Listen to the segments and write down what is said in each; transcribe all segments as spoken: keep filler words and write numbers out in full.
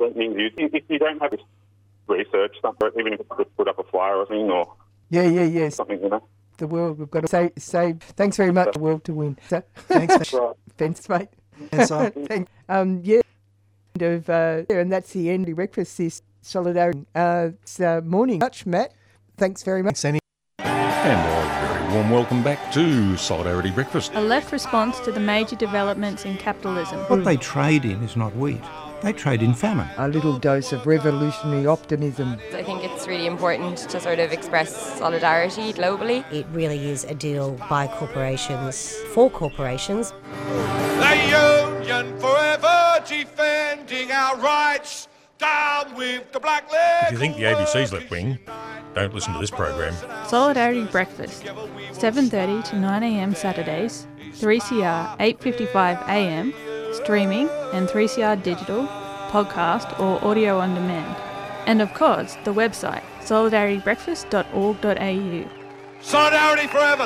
being used. If you don't have this research stuff, even if it's just put up a flyer or something, or yeah, yeah, yeah, something, you know. The world, we've got to save. save. Thanks very much, the world to win. So, Thanks, mate. Right. Thanks, mate. Yes, sir. Thanks. Um, yeah, of uh, and that's the end of breakfast. This solidarity. Uh, it's uh, morning. Much, Matt. Thanks very much. Thanks, Annie. And a very warm welcome back to Solidarity Breakfast. A left response to the major developments in capitalism. What they trade in is not wheat. They trade in famine. A little dose of revolutionary optimism. I think it's really important to sort of express solidarity globally. It really is a deal by corporations, for corporations. The Union forever defending our rights. Down with the black leg. If you think the A B C's left wing, don't listen to this program. Solidarity Breakfast, seven thirty to nine a m Saturdays, three C R eight fifty-five a m, streaming and three C R digital, podcast or audio on demand. And of course, the website solidarity breakfast dot org dot a u. Solidarity forever.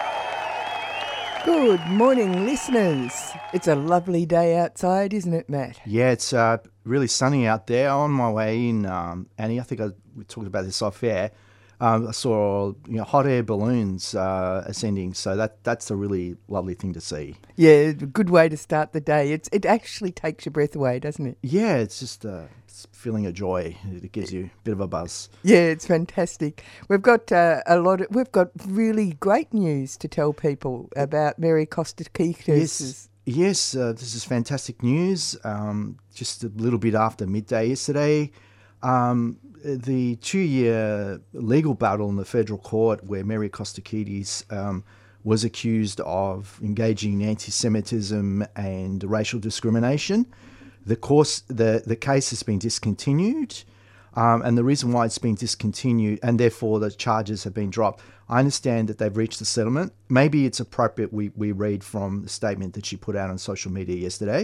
Good morning, listeners. It's a lovely day outside, isn't it, Matt? Yeah, it's uh, really sunny out there. On my way in, um, Annie, I think I, we talked about this off air. Um, I saw you know, hot air balloons uh, ascending, so that that's a really lovely thing to see. Yeah, good way to start the day. It's it actually takes your breath away, doesn't it? Yeah, it's just a it's feeling of joy. It gives you a bit of a buzz. Yeah, it's fantastic. We've got uh, a lot. Of, we've got really great news to tell people about Mary Kostakidis. Yes, yes, uh, this is fantastic news. Um, just a little bit after midday yesterday. Um, the two-year legal battle in the federal court where Mary Kostakidis um, was accused of engaging in anti-Semitism and racial discrimination. The course, the, the case has been discontinued, um, and the reason why it's been discontinued and therefore the charges have been dropped, I understand that they've reached a settlement. Maybe it's appropriate we, we read from the statement that she put out on social media yesterday.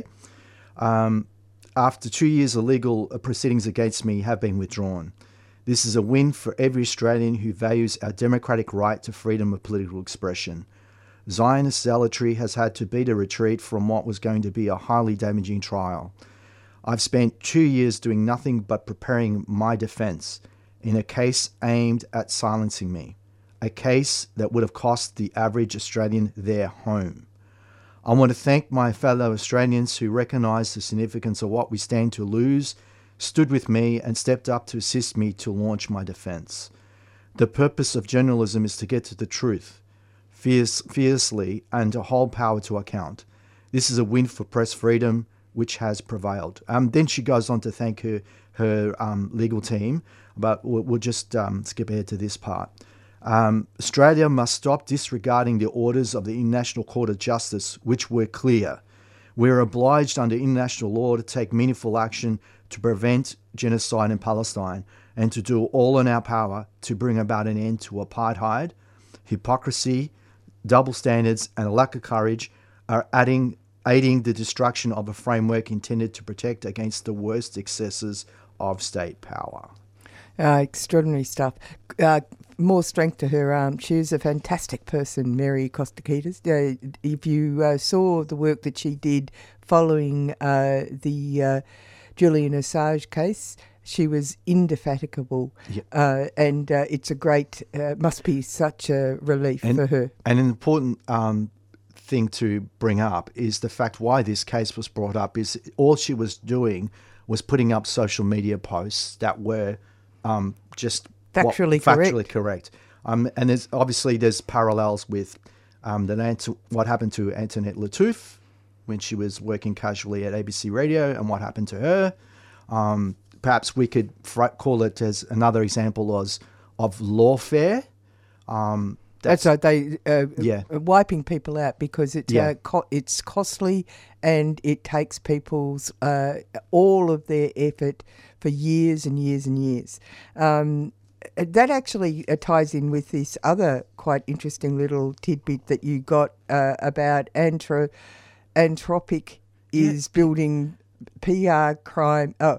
Um, After two years of legal proceedings against me have been withdrawn. This is a win for every Australian who values our democratic right to freedom of political expression. Zionist zealotry has had to beat a retreat from what was going to be a highly damaging trial. I've spent two years doing nothing but preparing my defence in a case aimed at silencing me, a case that would have cost the average Australian their home. I want to thank my fellow Australians who recognise the significance of what we stand to lose, stood with me and stepped up to assist me to launch my defence. The purpose of journalism is to get to the truth, fierce, fiercely and to hold power to account. This is a win for press freedom, which has prevailed. Um, then she goes on to thank her, her um, legal team, but we'll, we'll just um, skip ahead to this part. Um, Australia must stop disregarding the orders of the International Court of Justice, which were clear. We are obliged under international law to take meaningful action to prevent genocide in Palestine and to do all in our power to bring about an end to apartheid. Hypocrisy, double standards and a lack of courage are adding, aiding the destruction of a framework intended to protect against the worst excesses of state power. Uh, extraordinary stuff. Uh, more strength to her arm. She was a fantastic person, Mary Kostakidis. Uh, if you uh, saw the work that she did following uh, the uh, Julian Assange case, she was indefatigable. Yep. Uh, and uh, it's a great, uh, must be such a relief and, for her. And an important um, thing to bring up is the fact why this case was brought up is all she was doing was putting up social media posts that were um, just factually what, correct. Factually correct. Um, and there's obviously there's parallels with um, the what happened to Antoinette Lattouf when she was working casually at A B C Radio and what happened to her. Um, perhaps we could fr- call it as another example was of lawfare. Um, That's, that's right. They uh, yeah. wiping people out because it's yeah. uh, co- it's costly and it takes people's uh, all of their effort for years and years and years. Um, that actually uh, ties in with this other quite interesting little tidbit that you got uh, about Antro- Anthropic is yeah. building P R crime. Oh.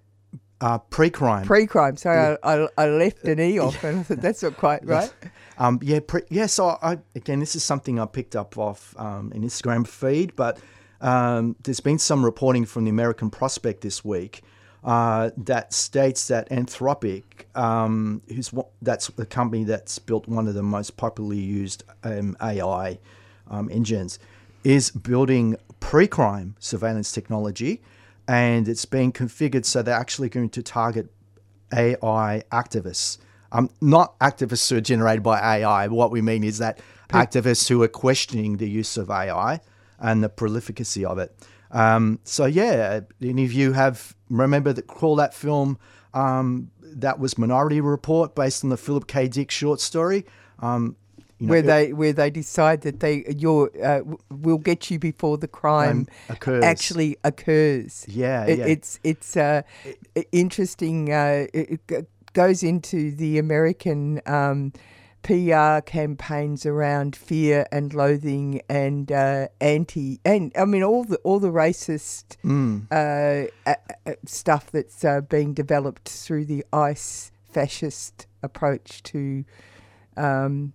Uh, pre-crime. Pre-crime. Sorry, yeah. I, I, I left an E off and I thought that's not quite right. Um, yeah, pre- yeah. So I, again, this is something I picked up off um, an Instagram feed, but um, there's been some reporting from the American Prospect this week uh, that states that Anthropic, um, who's that's the company that's built one of the most popularly used um, A I um, engines, is building pre-crime surveillance technology, and it's being configured so they're actually going to target A I activists. Um, not activists who are generated by A I. What we mean is that activists who are questioning the use of A I and the prolificacy of it. Um, so yeah, any of you have remember that call that film um, that was Minority Report, based on the Philip K. Dick short story, um, you know, where it, they where they decide that they you're uh, will get you before the crime um, occurs. actually occurs. Yeah, it, yeah. It's it's uh, interesting. Uh, it, it goes into the American Um, P R campaigns around fear and loathing and uh, anti and I mean all the all the racist mm. uh, uh, stuff that's uh, being developed through the ICE fascist approach to um,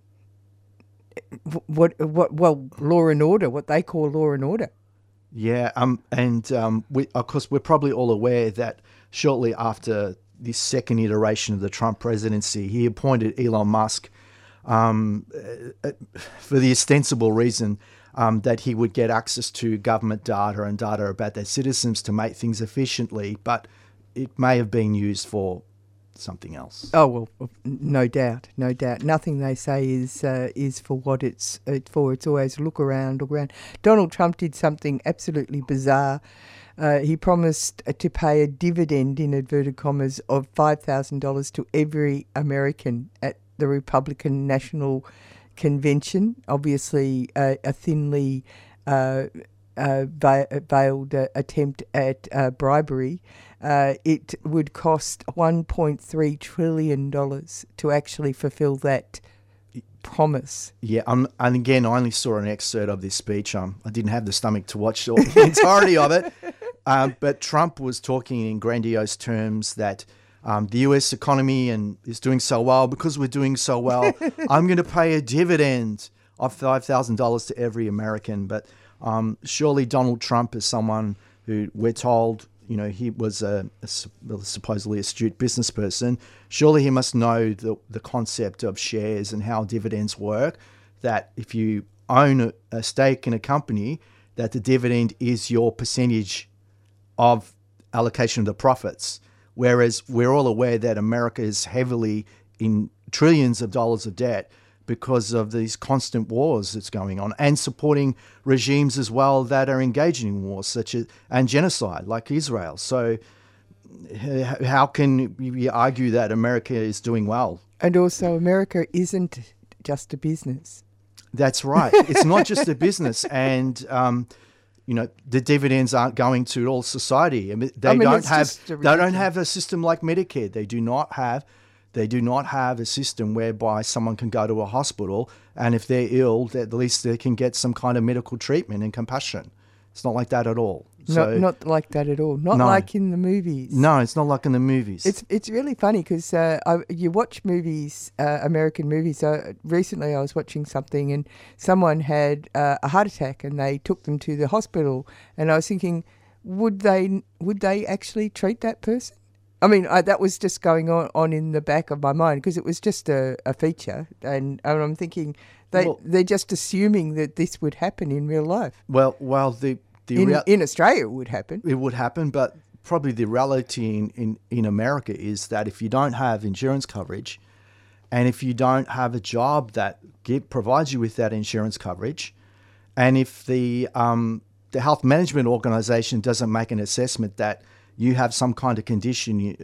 what what well law and order, what they call law and order. Yeah, um, and um, we, of course we're probably all aware that shortly after this second iteration of the Trump presidency, he appointed Elon Musk. Um, uh, for the ostensible reason um, that he would get access to government data and data about their citizens to make things efficiently, but it may have been used for something else. Oh well, no doubt, no doubt. Nothing they say is uh, is for what it's it's for. It's always look around, look around. Donald Trump did something absolutely bizarre. Uh, he promised to pay a dividend, in inverted commas, of five thousand dollars to every American at the Republican National Convention. Obviously, uh, a thinly uh, uh, veiled uh, attempt at uh, bribery. Uh, it would cost one point three trillion dollars to actually fulfill that promise. Yeah, um, and again, I only saw an excerpt of this speech. Um, I didn't have the stomach to watch the entirety of it. Um, but Trump was talking in grandiose terms that um, the U S economy and is doing so well. Because we're doing so well, I'm going to pay a dividend of five thousand dollars to every American. But um, surely Donald Trump is someone who we're told, you know, he was a, a supposedly astute business person. Surely he must know the, the concept of shares and how dividends work, that if you own a, a stake in a company, that the dividend is your percentage of allocation of the profits. Whereas we're all aware that America is heavily in trillions of dollars of debt because of these constant wars that's going on, and supporting regimes as well that are engaging in wars such as and genocide like Israel. So how can you argue that America is doing well? And also America isn't just a business. That's right. It's not just a business. And um, you know, the dividends aren't going to all society. I mean, they I mean, don't have they don't have a system like Medicare. They do not have they do not have a system whereby someone can go to a hospital and if they're ill, at least they can get some kind of medical treatment and compassion. It's not like that at all. So, not, not like that at all. Not no. like in the movies. No, it's not like in the movies. It's it's really funny because uh, you watch movies, uh, American movies. Uh, recently I was watching something and someone had uh, a heart attack and they took them to the hospital. And I was thinking, would they would they actually treat that person? I mean, I, that was just going on, on in the back of my mind because it was just a, a feature. And, and I'm thinking, they, well, they're just assuming that this would happen in real life. Well, well, the... The in, rea- in Australia, it would happen. It would happen, but probably the reality in, in, in America is that if you don't have insurance coverage and if you don't have a job that give, provides you with that insurance coverage, and if the um, the health management organization doesn't make an assessment that you have some kind of condition you,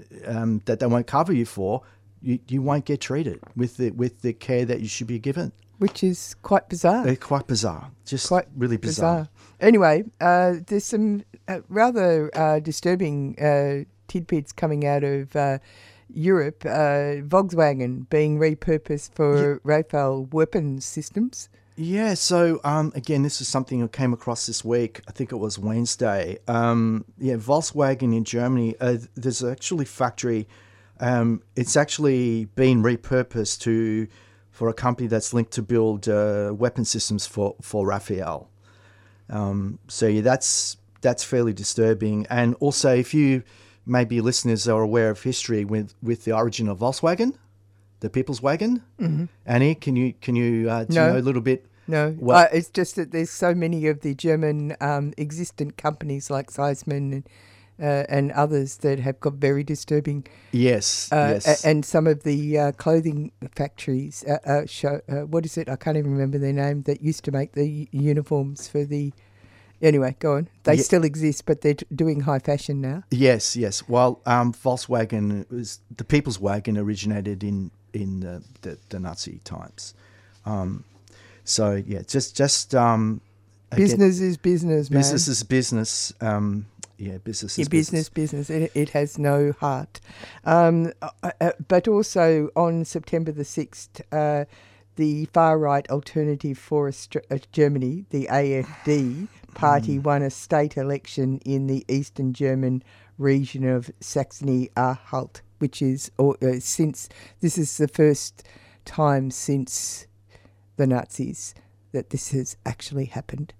um, that they won't cover you for, you, you won't get treated with the, with the care that you should be given. Which is quite bizarre. It's quite bizarre. Just quite really bizarre. bizarre. Anyway, uh, there's some uh, rather uh, disturbing uh, tidbits coming out of uh, Europe. Uh, Volkswagen being repurposed for yeah. Rafale weapons systems. Yeah, so um, again, this is something I came across this week. I think it was Wednesday. Um, yeah, Volkswagen in Germany, uh, there's actually factory. Um, it's actually been repurposed to... for a company that's linked to build uh, weapon systems for, for Rafale. Um, so yeah, that's that's fairly disturbing. And also, if you maybe listeners are aware of history with, with the origin of Volkswagen, the People's Wagon. Mm-hmm. Annie, can you can you uh, do no. you know a little bit? No, Well, uh, it's just that there's so many of the German um, existent companies like Seisman and, uh, and others that have got very disturbing. Yes, uh, yes. a- and some of the uh, clothing factories. Uh, uh, show uh, what is it? I can't even remember their name. That used to make the u- uniforms for the. Anyway, go on. They Ye- still exist, but they're t- doing high fashion now. Yes, yes. Well, um, Volkswagen was the People's Wagon originated in in the, the, the Nazi times. Um, so yeah, just just um, again, Business is business, man. business is business. Um, yeah, business Yeah, is business, business. It, it has no heart. Um, uh, uh, but also on September the sixth, uh, the far-right Alternative for Aust- uh, Germany, the A F D party, mm. won a state election in the eastern German region of Saxony-Anhalt, which is or, uh, since this is the first time since the Nazis that this has actually happened.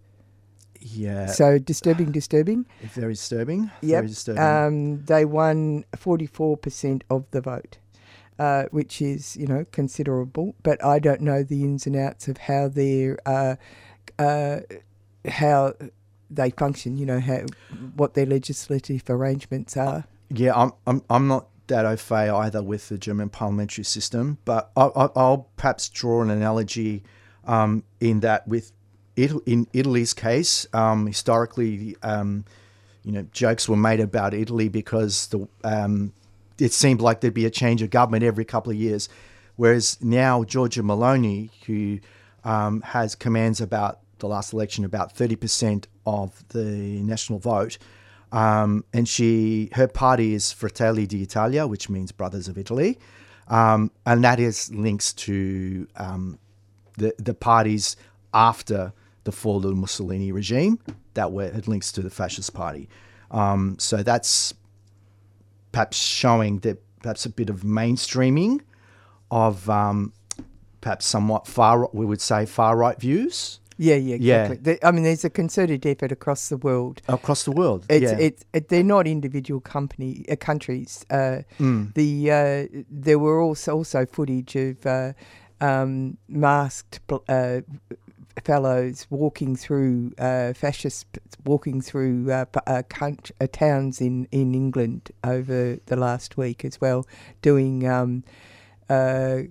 Yeah. So disturbing, disturbing. Very disturbing. Yep. Very disturbing. Um, they won forty-four percent of the vote, uh, which is, you know, considerable. But I don't know the ins and outs of how they're, uh, uh, how they function. You know, how what their legislative arrangements are. Yeah, I'm I'm I'm not that au fait either with the German parliamentary system, but I, I, I'll perhaps draw an analogy um, in that with. In Italy's case, um, historically, um, you know, jokes were made about Italy because the um, it seemed like there'd be a change of government every couple of years, whereas now Giorgia Meloni, who um, has commands about the last election about thirty percent of the national vote, um, and she her party is Fratelli d'Italia, which means Brothers of Italy, um, and that is links to um, the the parties after the fall of the Mussolini regime that were had links to the fascist party. Um, so that's perhaps showing that perhaps a bit of mainstreaming of um, perhaps somewhat far, we would say, far-right views. Yeah, yeah, exactly. Yeah. There, I mean, there's a concerted effort across the world. Across the world, it's, yeah. It's, it, they're not individual company uh, countries. Uh, mm. The uh, there were also also footage of uh, um, masked uh, fellows walking through uh, fascists walking through uh, uh, country, uh, towns in, in England over the last week as well, doing um, uh,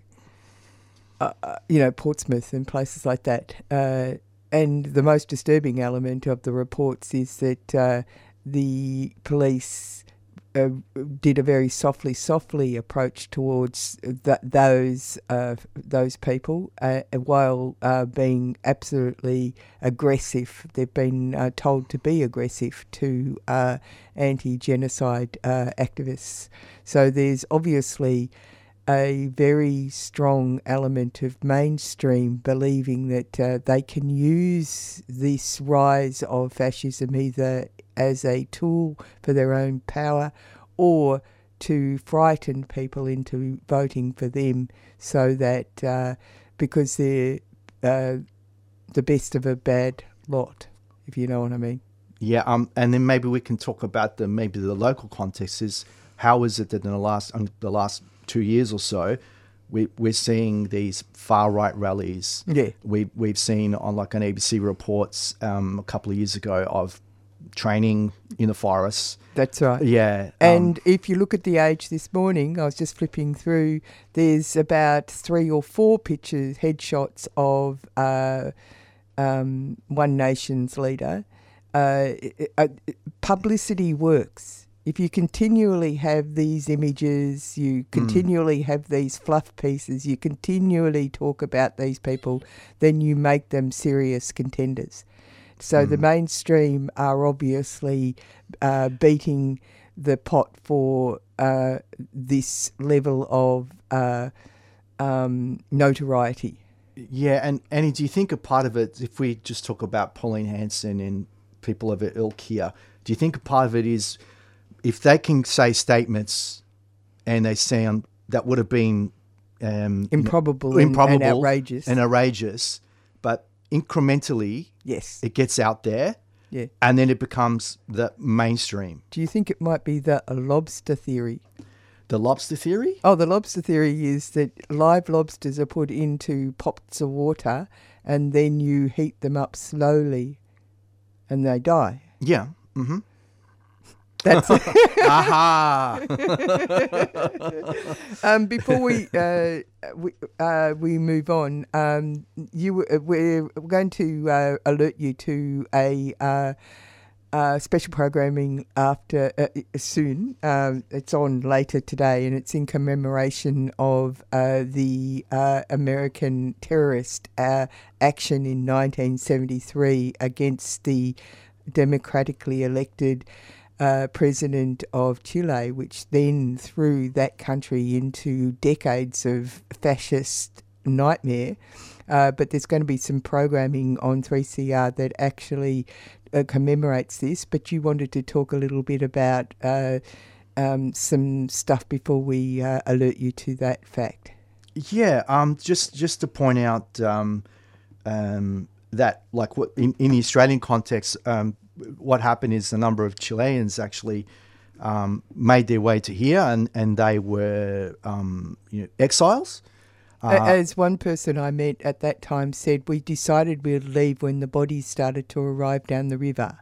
uh, you know, Portsmouth and places like that. Uh, and the most disturbing element of the reports is that uh, the police Uh, did a very softly, softly approach towards th- those uh, those people, uh, while uh, being absolutely aggressive. They've been uh, told to be aggressive to uh, anti-genocide uh, activists. So there's obviously a very strong element of mainstream believing that uh, they can use this rise of fascism either as a tool for their own power or to frighten people into voting for them, so that uh, because they're uh, the best of a bad lot, if you know what I mean. Yeah, um, and then maybe we can talk about the maybe the local context is how is it that in the last um, the last two years or so, we we're seeing these far right rallies. Yeah, we we've seen on like on A B C reports um, a couple of years ago of training in the forests. That's right. Yeah. And um, if you look at The Age this morning, I was just flipping through, there's about three or four pictures, headshots of uh, um, One Nation's leader. Uh, uh, publicity works. If you continually have these images, you continually mm. have these fluff pieces, you continually talk about these people, then you make them serious contenders. So mm. the mainstream are obviously uh, beating the pot for uh, this level of uh, um, notoriety. Yeah, and Annie, do you think a part of it, if we just talk about Pauline Hanson and people of her ilk here, do you think a part of it is if they can say statements and they sound that would have been um, improbable, you know, and, improbable and outrageous, and outrageous, but incrementally, yes, it gets out there. Yeah. And then it becomes the mainstream. Do you think it might be the lobster theory? The lobster theory? Oh, the lobster theory is that live lobsters are put into pots of water and then you heat them up slowly and they die. Yeah. Mm-hmm. That's it. Aha! um, before we uh, we, uh, we move on, um, you uh, we're going to uh, alert you to a uh, uh, special programming after uh, soon. Um, it's on later today, and it's in commemoration of uh, the uh, American terrorist uh, action in nineteen seventy-three against the democratically elected Uh, president of Chile, which then threw that country into decades of fascist nightmare. Uh, but there's going to be some programming on three C R that actually uh, commemorates this. But you wanted to talk a little bit about uh, um, some stuff before we uh, alert you to that fact. Yeah, um, just just to point out um, um, that, like, what in, in the Australian context, um, what happened is a number of Chileans actually um, made their way to here, and, and they were um, you know, exiles. Uh, As one person I met at that time said, we decided we'd leave when the bodies started to arrive down the river.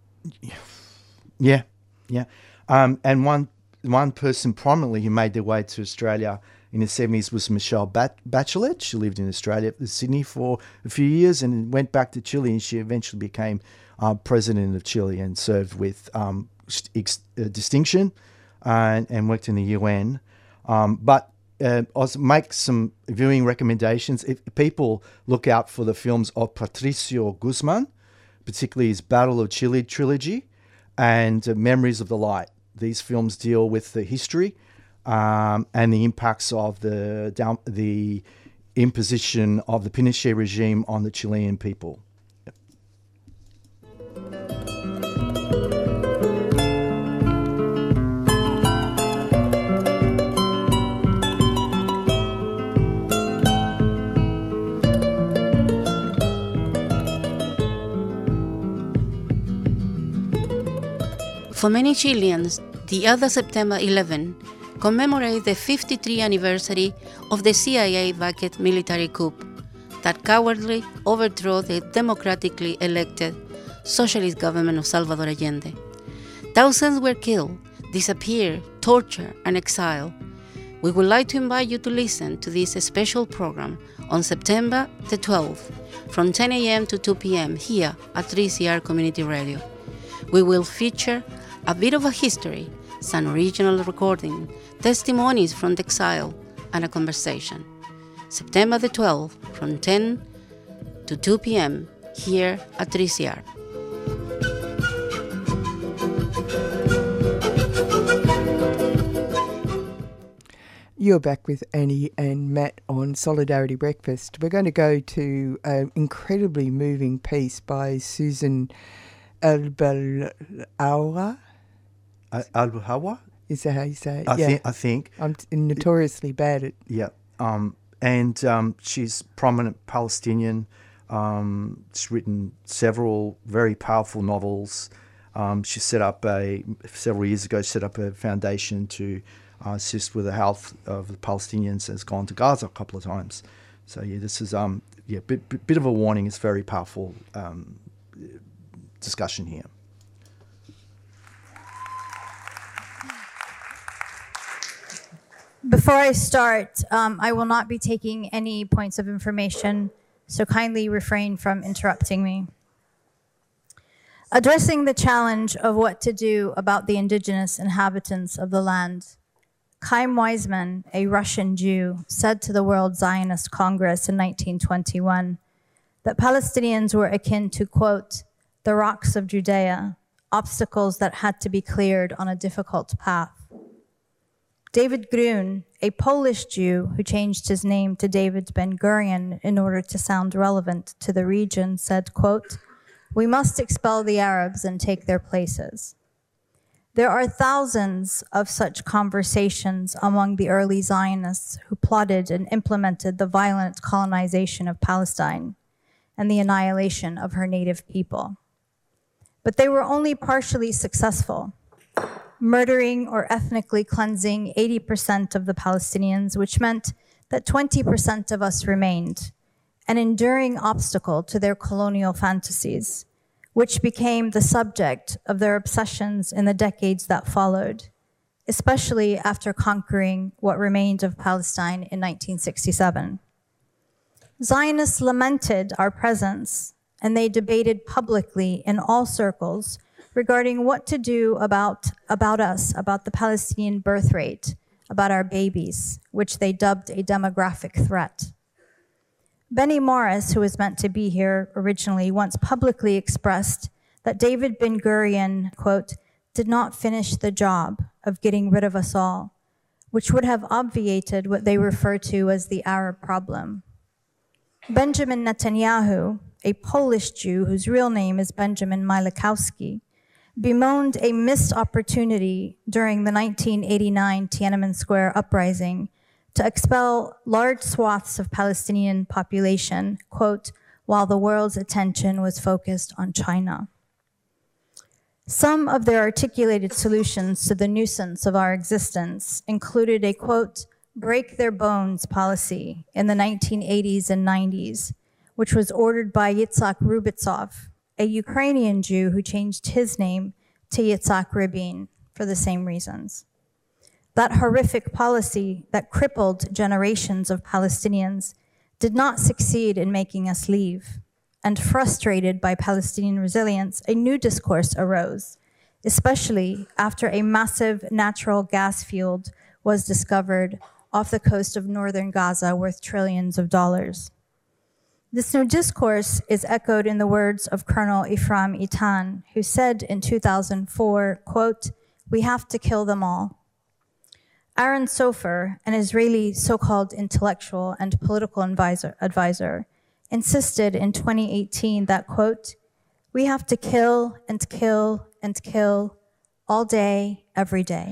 Yeah, yeah. Um, and one one person prominently who made their way to Australia in the seventies was Michelle Bat- Bachelet. She lived in Australia, Sydney, for a few years and went back to Chile, and she eventually became Uh, president of Chile and served with um, ex- uh, distinction uh, and, and worked in the U N. Um, but uh, I'll make some viewing recommendations. If people look out for the films of Patricio Guzman, particularly his Battle of Chile trilogy and uh, Memories of the Light. These films deal with the history um, and the impacts of the down, the imposition of the Pinochet regime on the Chilean people. For many Chileans, the other September eleventh commemorates the fifty-third anniversary of the C I A-backed military coup that cowardly overthrew the democratically elected socialist government of Salvador Allende. Thousands were killed, disappeared, tortured, and exiled. We would like to invite you to listen to this special program on September the twelfth from ten a.m. to two p.m. here at three C R Community Radio. We will feature a bit of a history, some original recording, testimonies from the exile, and a conversation. September the twelfth from ten to two p.m. here at three C R. You're back with Annie and Matt on Solidarity Breakfast. We're going to go to an incredibly moving piece by Susan Albalhawa. Albalhawa? Is that how you say it? I, yeah. th- I think. I'm t- notoriously bad at... Yeah. Um, and um, she's prominent Palestinian. Um, she's written several very powerful novels. Um, she set up a, several years ago, set up a foundation to uh, assist with the health of the Palestinians. Has gone to Gaza a couple of times. So, yeah, this is um, yeah, bit, bit, bit of a warning. It's very powerful um, discussion here. Before I start, um, I will not be taking any points of information, so kindly refrain from interrupting me. Addressing the challenge of what to do about the indigenous inhabitants of the land, Chaim Weizmann, a Russian Jew, said to the World Zionist Congress in nineteen twenty-one that Palestinians were akin to, quote, the rocks of Judea, obstacles that had to be cleared on a difficult path. David Grun, a Polish Jew who changed his name to David Ben-Gurion in order to sound relevant to the region, said, quote, we must expel the Arabs and take their places. There are thousands of such conversations among the early Zionists who plotted and implemented the violent colonization of Palestine and the annihilation of her native people. But they were only partially successful, murdering or ethnically cleansing eighty percent of the Palestinians, which meant that twenty percent of us remained, an enduring obstacle to their colonial fantasies, which became the subject of their obsessions in the decades that followed, especially after conquering what remained of Palestine in nineteen sixty-seven. Zionists lamented our presence, and they debated publicly in all circles regarding what to do about, about us, about the Palestinian birth rate, about our babies, which they dubbed a demographic threat. Benny Morris, who was meant to be here originally, once publicly expressed that David Ben-Gurion, quote, did not finish the job of getting rid of us all, which would have obviated what they refer to as the Arab problem. Benjamin Netanyahu, a Polish Jew whose real name is Benjamin Mielikowski, bemoaned a missed opportunity during the nineteen eighty-nine Tiananmen Square uprising to expel large swaths of Palestinian population, quote, while the world's attention was focused on China. Some of their articulated solutions to the nuisance of our existence included a, quote, break their bones policy in the nineteen eighties and nineties, which was ordered by Yitzhak Rubitsov, a Ukrainian Jew who changed his name to Yitzhak Rabin for the same reasons. That horrific policy that crippled generations of Palestinians did not succeed in making us leave, and frustrated by Palestinian resilience, a new discourse arose, especially after a massive natural gas field was discovered off the coast of northern Gaza worth trillions of dollars. This new discourse is echoed in the words of Colonel Ephraim Itan, who said in two thousand four, quote, we have to kill them all. Aaron Sofer, an Israeli so-called intellectual and political advisor, advisor, insisted in twenty eighteen that, quote, we have to kill and kill and kill all day, every day.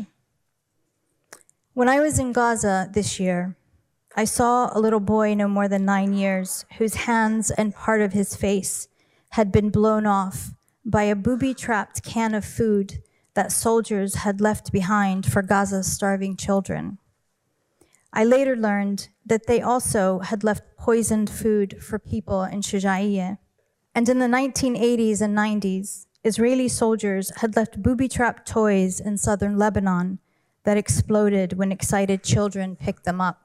When I was in Gaza this year, I saw a little boy no more than nine years whose hands and part of his face had been blown off by a booby-trapped can of food that soldiers had left behind for Gaza's starving children. I later learned that they also had left poisoned food for people in Shujaiyyah. And in the nineteen eighties and nineties, Israeli soldiers had left booby-trapped toys in southern Lebanon that exploded when excited children picked them up.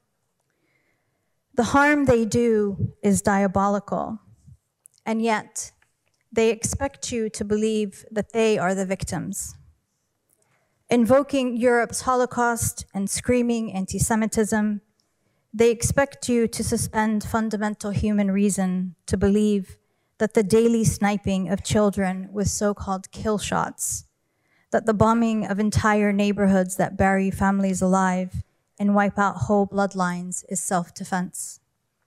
The harm they do is diabolical, and yet they expect you to believe that they are the victims. Invoking Europe's Holocaust and screaming anti-Semitism, they expect you to suspend fundamental human reason to believe that the daily sniping of children with so-called kill shots, that the bombing of entire neighborhoods that bury families alive and wipe out whole bloodlines is self-defense.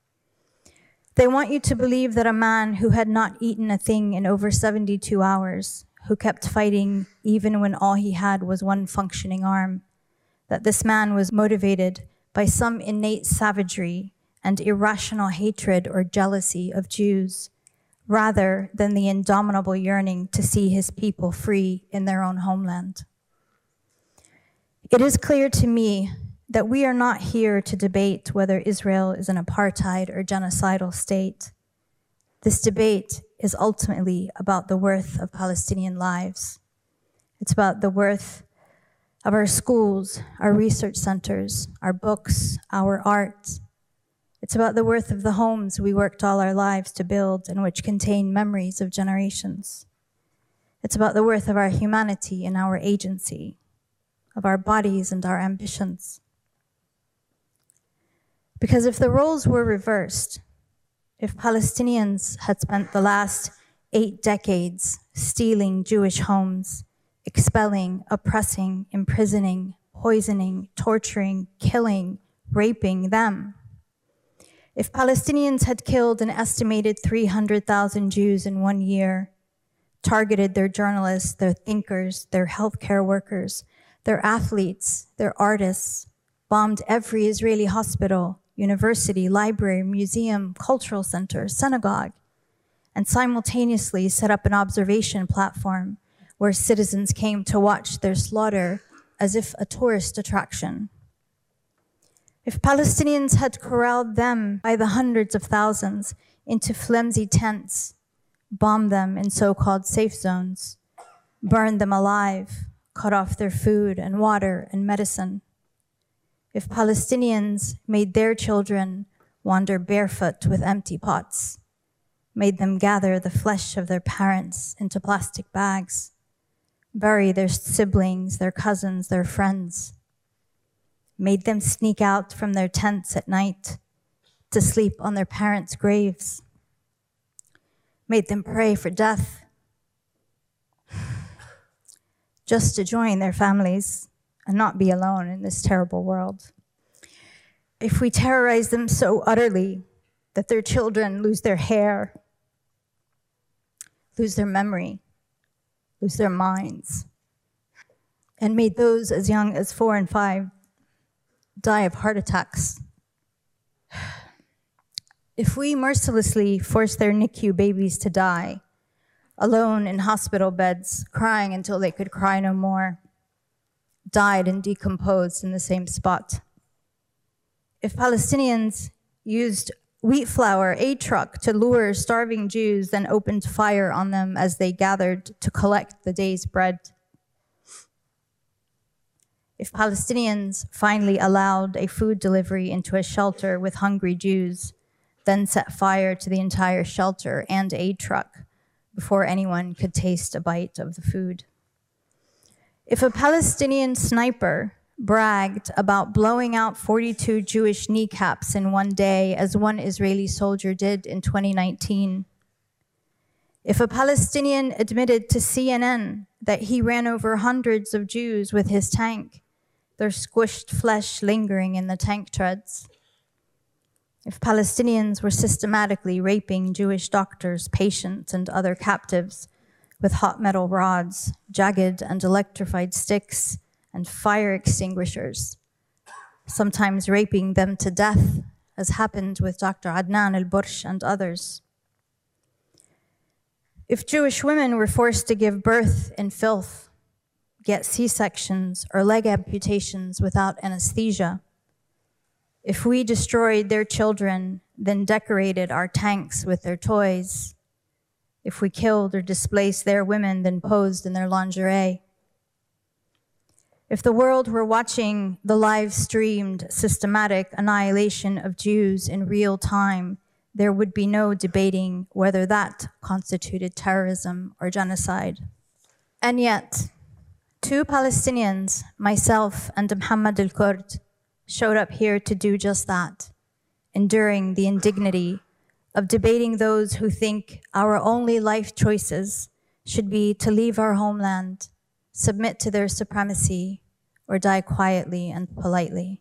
They want you to believe that a man who had not eaten a thing in over seventy-two hours, who kept fighting even when all he had was one functioning arm, that this man was motivated by some innate savagery and irrational hatred or jealousy of Jews, rather than the indomitable yearning to see his people free in their own homeland. It is clear to me that we are not here to debate whether Israel is an apartheid or genocidal state. This debate is ultimately about the worth of Palestinian lives. It's about the worth of our schools, our research centers, our books, our art. It's about the worth of the homes we worked all our lives to build and which contain memories of generations. It's about the worth of our humanity and our agency, of our bodies and our ambitions. Because if the roles were reversed, if Palestinians had spent the last eight decades stealing Jewish homes, expelling, oppressing, imprisoning, poisoning, torturing, killing, raping them, if Palestinians had killed an estimated three hundred thousand Jews in one year, targeted their journalists, their thinkers, their healthcare workers, their athletes, their artists, bombed every Israeli hospital, university, library, museum, cultural center, synagogue, and simultaneously set up an observation platform where citizens came to watch their slaughter as if a tourist attraction. If Palestinians had corralled them by the hundreds of thousands into flimsy tents, bombed them in so-called safe zones, burned them alive, cut off their food and water and medicine, if Palestinians made their children wander barefoot with empty pots, made them gather the flesh of their parents into plastic bags, bury their siblings, their cousins, their friends, made them sneak out from their tents at night to sleep on their parents' graves, made them pray for death, just to join their families and not be alone in this terrible world. If we terrorize them so utterly that their children lose their hair, lose their memory, lose their minds, and made those as young as four and five die of heart attacks. If we mercilessly force their N I C U babies to die, alone in hospital beds, crying until they could cry no more, died and decomposed in the same spot. If Palestinians used wheat flour, a truck, to lure starving Jews, then opened fire on them as they gathered to collect the day's bread. If Palestinians finally allowed a food delivery into a shelter with hungry Jews, then set fire to the entire shelter and aid truck before anyone could taste a bite of the food. If a Palestinian sniper bragged about blowing out forty-two Jewish kneecaps in one day, as one Israeli soldier did in twenty nineteen, if a Palestinian admitted to C N N that he ran over hundreds of Jews with his tank, their squished flesh lingering in the tank treads, if Palestinians were systematically raping Jewish doctors, patients, and other captives with hot metal rods, jagged and electrified sticks, and fire extinguishers, sometimes raping them to death, as happened with Doctor Adnan al-Bursh and others. If Jewish women were forced to give birth in filth, get C-sections or leg amputations without anesthesia, if we destroyed their children, then decorated our tanks with their toys, if we killed or displaced their women, then posed in their lingerie, if the world were watching the live-streamed systematic annihilation of Jews in real time, there would be no debating whether that constituted terrorism or genocide. And yet, two Palestinians, myself and Muhammad al-Kurd, showed up here to do just that, enduring the indignity of debating those who think our only life choices should be to leave our homeland, submit to their supremacy, or die quietly and politely.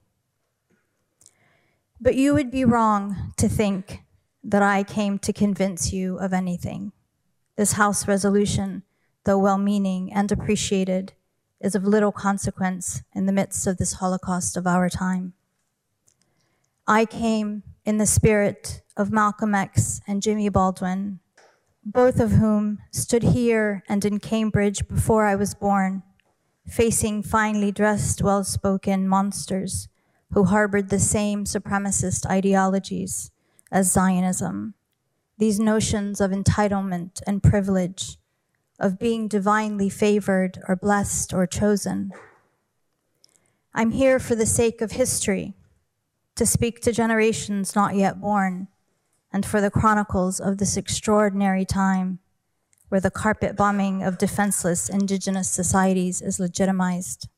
But you would be wrong to think that I came to convince you of anything. This House resolution, though well-meaning and appreciated, is of little consequence in the midst of this Holocaust of our time. I came in the spirit of Malcolm X and Jimmy Baldwin, both of whom stood here and in Cambridge before I was born, facing finely dressed, well-spoken monsters who harbored the same supremacist ideologies as Zionism, these notions of entitlement and privilege, of being divinely favored or blessed or chosen. I'm here for the sake of history, to speak to generations not yet born, and for the chronicles of this extraordinary time where the carpet bombing of defenseless indigenous societies is legitimized.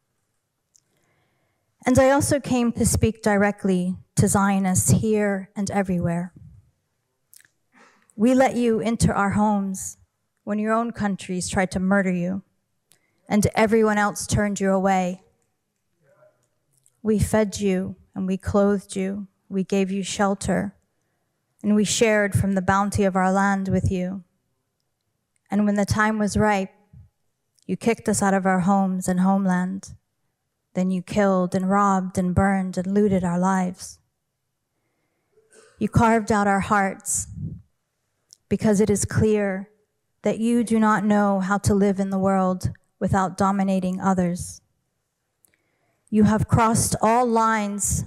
And I also came to speak directly to Zionists here and everywhere. We let you into our homes when your own countries tried to murder you and everyone else turned you away. We fed you and we clothed you, we gave you shelter, and we shared from the bounty of our land with you. And when the time was ripe, you kicked us out of our homes and homeland. Then you killed and robbed and burned and looted our lives. You carved out our hearts. because it is clear that you do not know how to live in the world without dominating others. You have crossed all lines.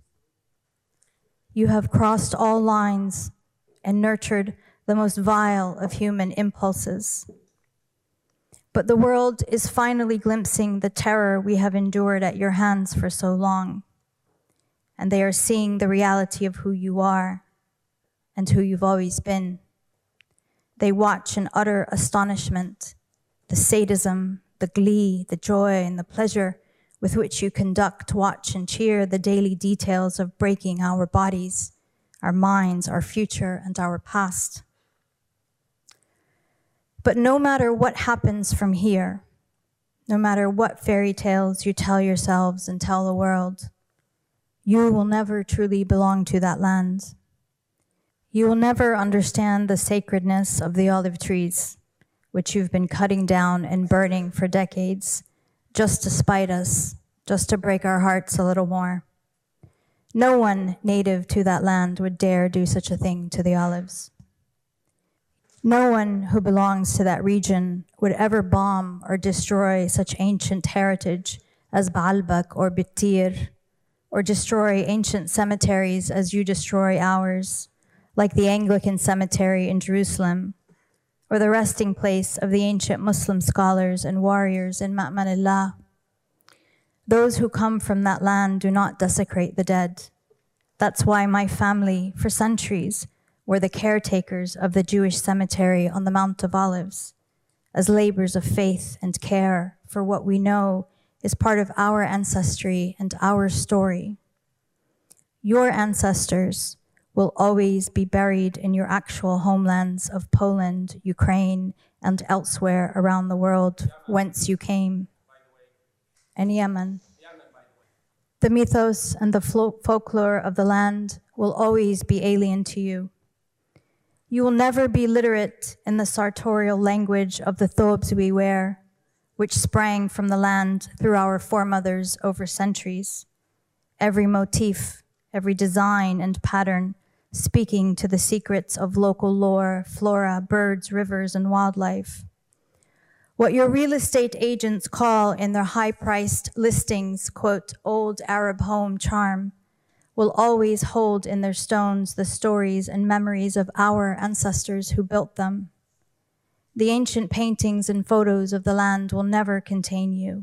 You have crossed all lines and nurtured the most vile of human impulses. But the world is finally glimpsing the terror we have endured at your hands for so long. And they are seeing the reality of who you are and who you've always been. They watch in utter astonishment the sadism, the glee, the joy, and the pleasure with which you conduct, watch, and cheer the daily details of breaking our bodies, our minds, our future, and our past. But no matter what happens from here, no matter what fairy tales you tell yourselves and tell the world, you will never truly belong to that land. You will never understand the sacredness of the olive trees, which you've been cutting down and burning for decades, just to spite us, just to break our hearts a little more. No one native to that land would dare do such a thing to the olives. No one who belongs to that region would ever bomb or destroy such ancient heritage as Baalbek or Bittir, or destroy ancient cemeteries as you destroy ours, like the Anglican cemetery in Jerusalem, or the resting place of the ancient Muslim scholars and warriors in Ma'manillah. Those who come from that land do not desecrate the dead. That's why my family, for centuries, were the caretakers of the Jewish cemetery on the Mount of Olives, as labors of faith and care for what we know is part of our ancestry and our story. Your ancestors will always be buried in your actual homelands of Poland, Ukraine, and elsewhere around the world whence you came, and Yemen. The mythos and the folklore of the land will always be alien to you. You will never be literate in the sartorial language of the thobes we wear, which sprang from the land through our foremothers over centuries. Every motif, every design and pattern speaking to the secrets of local lore, flora, birds, rivers, and wildlife. What your real estate agents call in their high-priced listings, quote, old Arab home charm, will always hold in their stones the stories and memories of our ancestors who built them. The ancient paintings and photos of the land will never contain you.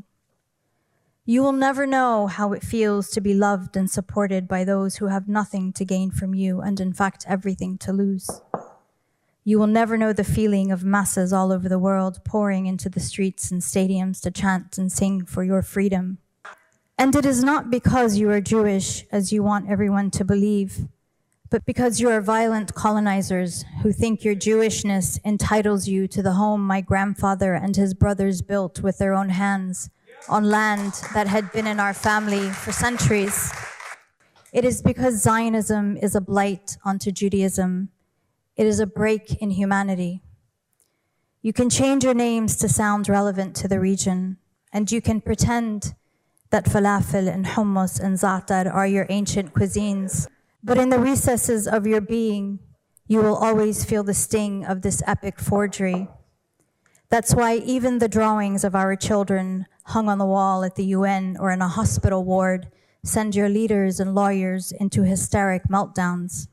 You will never know how it feels to be loved and supported by those who have nothing to gain from you and in fact everything to lose. You will never know the feeling of masses all over the world pouring into the streets and stadiums to chant and sing for your freedom. And it is not because you are Jewish, as you want everyone to believe, but because you are violent colonizers who think your Jewishness entitles you to the home my grandfather and his brothers built with their own hands on land that had been in our family for centuries. It is because Zionism is a blight onto Judaism. It is a break in humanity. You can change your names to sound relevant to the region, and you can pretend that falafel and hummus and za'atar are your ancient cuisines. But in the recesses of your being, you will always feel the sting of this epic forgery. That's why even the drawings of our children hung on the wall at the U N or in a hospital ward send your leaders and lawyers into hysteric meltdowns.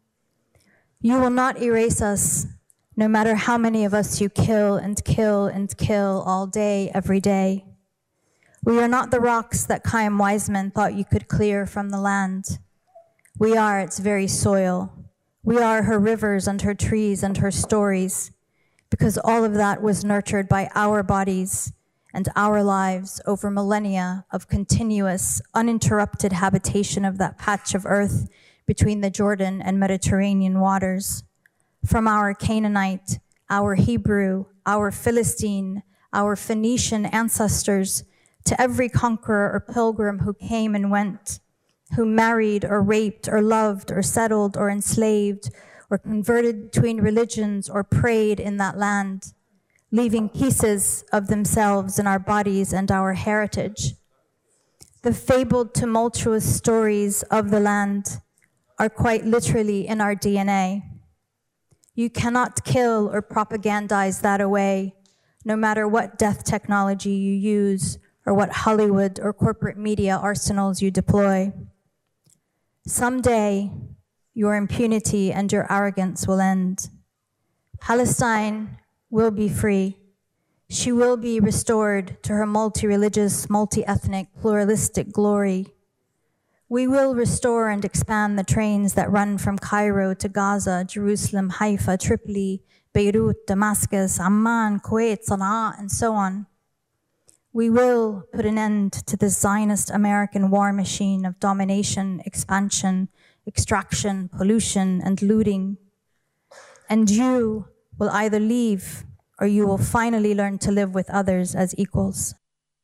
You will not erase us, no matter how many of us you kill and kill and kill all day, every day. We are not the rocks that Chaim Weizmann thought you could clear from the land. We are its very soil. We are her rivers and her trees and her stories, because all of that was nurtured by our bodies and our lives over millennia of continuous, uninterrupted habitation of that patch of earth between the Jordan and Mediterranean waters. From our Canaanite, our Hebrew, our Philistine, our Phoenician ancestors, to every conqueror or pilgrim who came and went, who married or raped or loved or settled or enslaved or converted between religions or prayed in that land, leaving pieces of themselves in our bodies and our heritage. The fabled, tumultuous stories of the land are quite literally in our D N A. You cannot kill or propagandize that away, no matter what death technology you use or what Hollywood or corporate media arsenals you deploy. Someday, your impunity and your arrogance will end. Palestine will be free. She will be restored to her multi-religious, multi-ethnic, pluralistic glory. We will restore and expand the trains that run from Cairo to Gaza, Jerusalem, Haifa, Tripoli, Beirut, Damascus, Amman, Kuwait, Sana'a, and so on. We will put an end to the Zionist American war machine of domination, expansion, extraction, pollution, and looting. And you will either leave or you will finally learn to live with others as equals.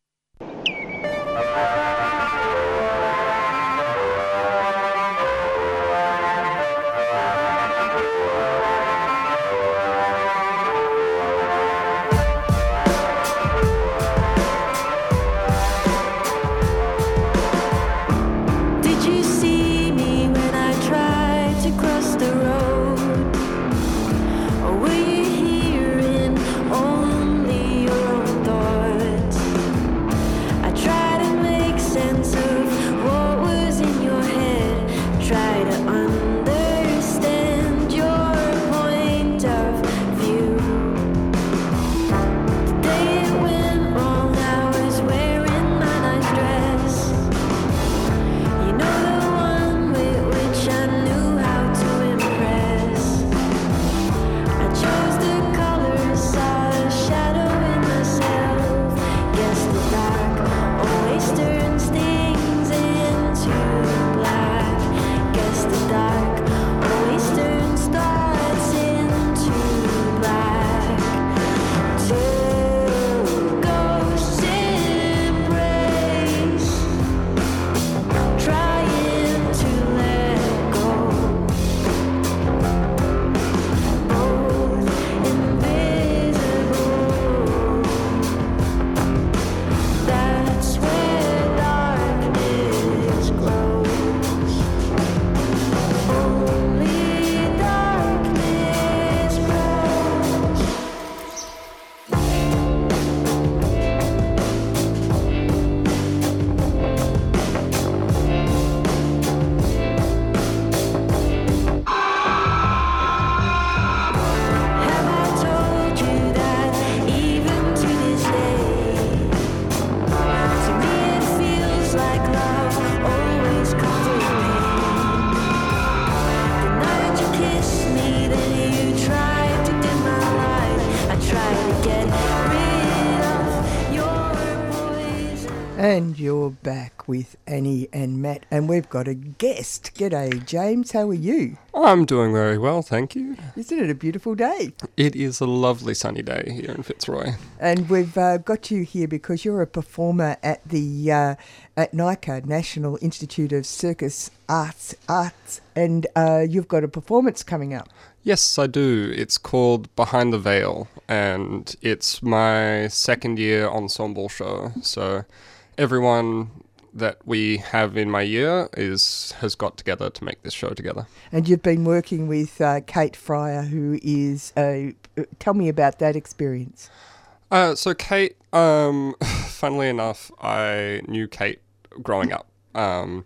And you're back with Annie and Matt, and we've got a guest. G'day, James. How are you? I'm doing very well, thank you. Isn't it a beautiful day? It is a lovely sunny day here in Fitzroy. And we've uh, got you here because you're a performer at the uh, at NICA, National Institute of Circus Arts, Arts, and uh, you've got a performance coming up. Yes, I do. It's called Behind the Veil, and it's my second year ensemble show. So everyone that we have in my year is has got together to make this show together. And you've been working with uh, Kate Fryer, who is... Uh, tell me about that experience. Uh, so Kate, um, funnily enough, I knew Kate growing up. Um,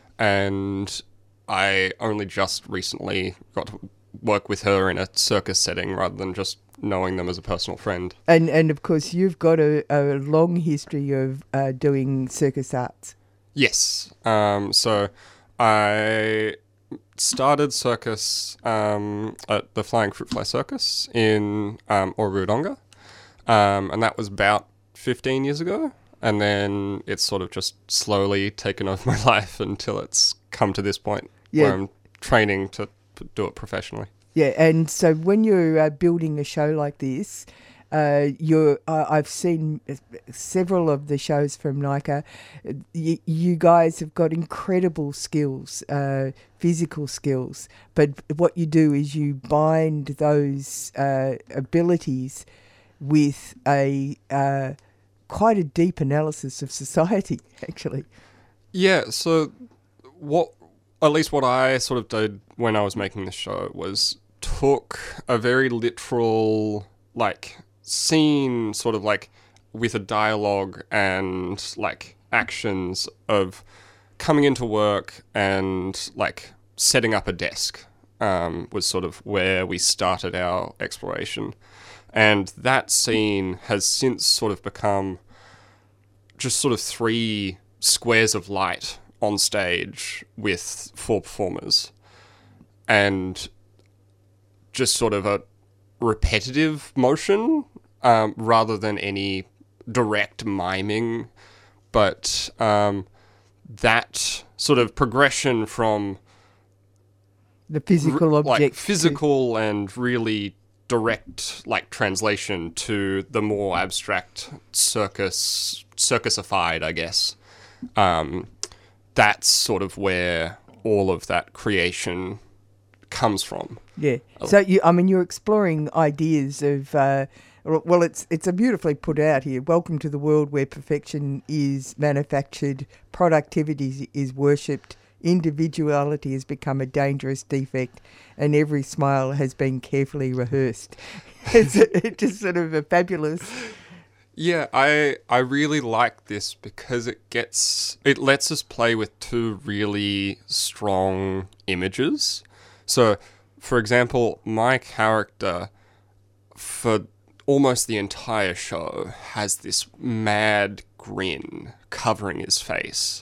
and I only just recently got to work with her in a circus setting rather than just knowing them as a personal friend. And and of course you've got a, a long history of uh, doing circus arts. Yes. Um, so I started circus um, at the Flying Fruit Fly Circus in um, Urubunga, um, and that was about fifteen years ago. And then it's sort of just slowly taken over my life until it's come to this point yeah. where I'm training to p- do it professionally. Yeah, and so when you're uh, building a show like this, uh, you're uh, I've seen several of the shows from NICA. Y- you guys have got incredible skills, uh, physical skills, but what you do is you bind those uh, abilities with a uh, quite a deep analysis of society, actually. Yeah, so what, at least what I sort of did when I was making this show was took a very literal, like, scene, sort of like with a dialogue and like actions of coming into work and like setting up a desk, um, was sort of where we started our exploration. And that scene has since sort of become just sort of three squares of light on stage with four performers. And just sort of a repetitive motion, um, rather than any direct miming. But um, that sort of progression from the physical r- object, like physical and really direct, like, translation to the more abstract circus, circusified, I guess. Um, that's sort of where all of that creation comes from. Yeah. So you, I mean, you're exploring ideas of. Uh, well, it's it's a beautifully put out here. Welcome to the world where perfection is manufactured, productivity is worshipped, individuality has become a dangerous defect, and every smile has been carefully rehearsed. It's, a, it's just sort of a fabulous. Yeah, I I really like this because it gets it lets us play with two really strong images. So, for example, my character for almost the entire show has this mad grin covering his face.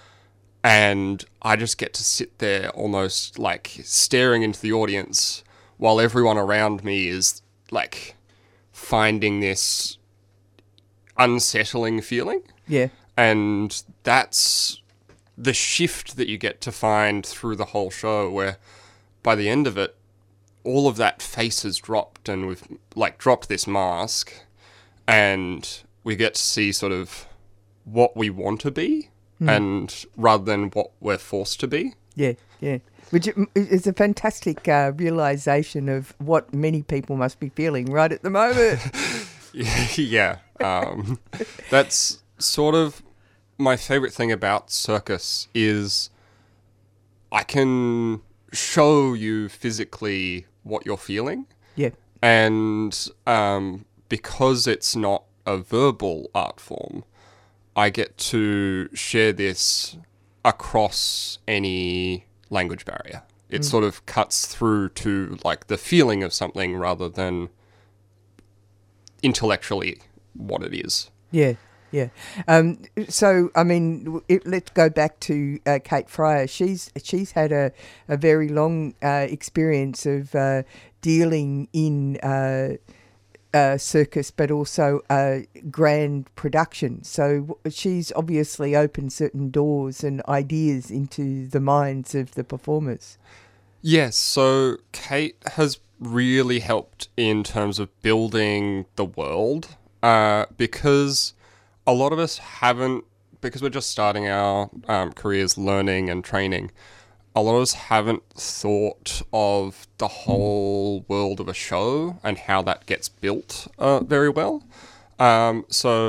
And I just get to sit there almost like staring into the audience while everyone around me is like finding this unsettling feeling. Yeah. And that's the shift that you get to find through the whole show, where by the end of it, all of that face has dropped and we've like dropped this mask and we get to see sort of what we want to be. Mm. And rather than what we're forced to be. Yeah, yeah. Which is a fantastic uh, realisation of what many people must be feeling right at the moment. Yeah. Um, that's sort of my favourite thing about circus is I can show you physically what you're feeling. Yeah. And um, because it's not a verbal art form, I get to share this across any language barrier. It mm. sort of cuts through to like the feeling of something rather than intellectually what it is. Yeah, yeah. Um, so, I mean, it, let's go back to uh, Kate Fryer. She's she's had a, a very long uh, experience of uh, dealing in Uh, Uh, circus, but also uh, grand production. So she's obviously opened certain doors and ideas into the minds of the performers. Yes, so Kate has really helped in terms of building the world, uh, because a lot of us haven't, because we're just starting our um, careers learning and training, a lot of us haven't thought of the whole world of a show and how that gets built uh, very well. Um, so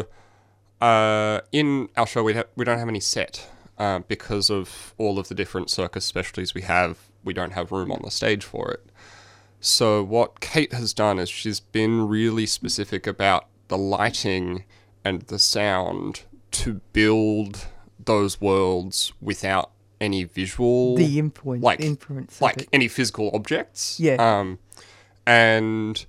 uh, in our show, we ha- we don't have any set uh, because of all of the different circus specialties we have. We don't have room on the stage for it. So what Kate has done is she's been really specific about the lighting and the sound to build those worlds without any visual, the influence, like, influence like any physical objects. Yeah. Um, and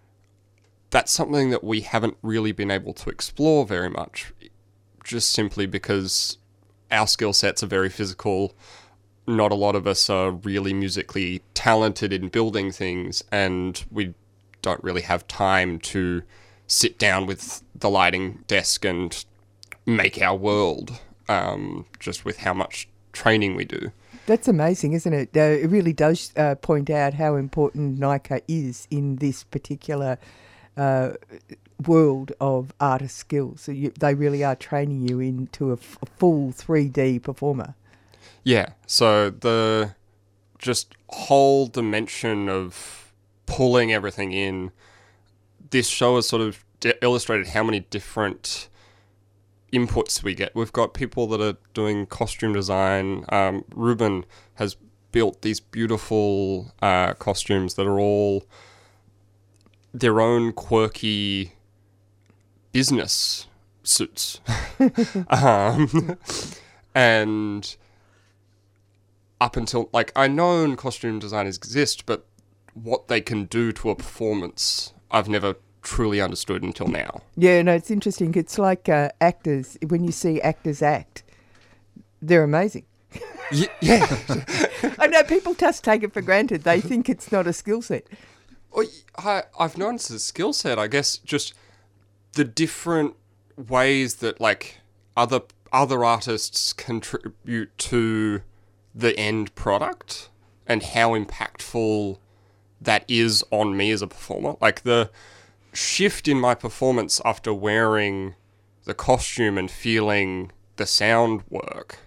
that's something that we haven't really been able to explore very much, just simply because our skill sets are very physical. Not a lot of us are really musically talented in building things, and we don't really have time to sit down with the lighting desk and make our world, um, just with how much training we do. That's amazing, isn't it? Uh, it really does uh, point out how important NICA is in this particular uh, world of artist skills. So you, they really are training you into a, f- a full three D performer. Yeah, so the just whole dimension of pulling everything in, this show has sort of de- illustrated how many different inputs we get. We've got people that are doing costume design. Um, Ruben has built these beautiful uh, costumes that are all their own quirky business suits. um, and up until, like, I know costume designers exist, but what they can do to a performance, I've never truly understood until now. Yeah, no, it's interesting. It's like uh, actors, when you see actors act, they're amazing. Y- yeah. I know, people just take it for granted. They think it's not a skill set. Well, I, I've noticed a skill set, I guess, just the different ways that, like, other other artists contribute to the end product and how impactful that is on me as a performer. Like, the shift in my performance after wearing the costume and feeling the sound work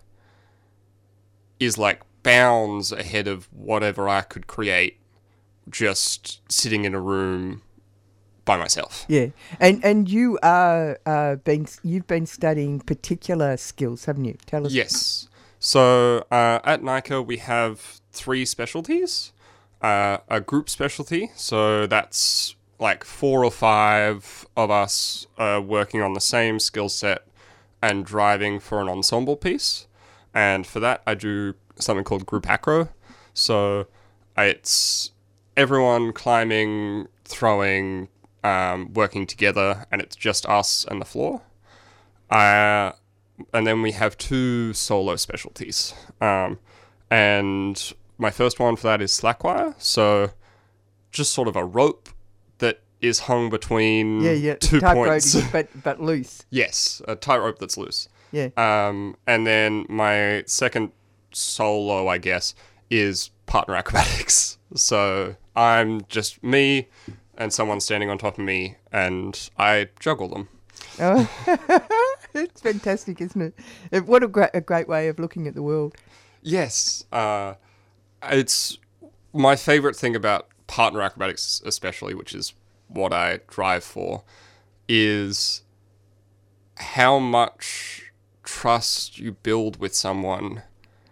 is, like, bounds ahead of whatever I could create just sitting in a room by myself. Yeah, and and you are uh, been you've been studying particular skills, haven't you? Tell us. Yes. So uh, at NICA we have three specialties. Uh, a group specialty, so that's like four or five of us uh, working on the same skill set and driving for an ensemble piece. And for that, I do something called group acro. So it's everyone climbing, throwing, um, working together, and it's just us and the floor. Uh, and then we have two solo specialties. Um, and my first one for that is slackwire. So just sort of a rope that is hung between yeah, yeah. two Tight points. Roading, but, but loose. Yes, a tightrope that's loose. Yeah. Um, and then my second solo, I guess, is partner acrobatics. So I'm just me and someone standing on top of me, and I juggle them. Oh. It's fantastic, isn't it? What a great, a great way of looking at the world. Yes. Uh, it's my favorite thing about partner acrobatics, especially, which is what I drive for, is how much trust you build with someone,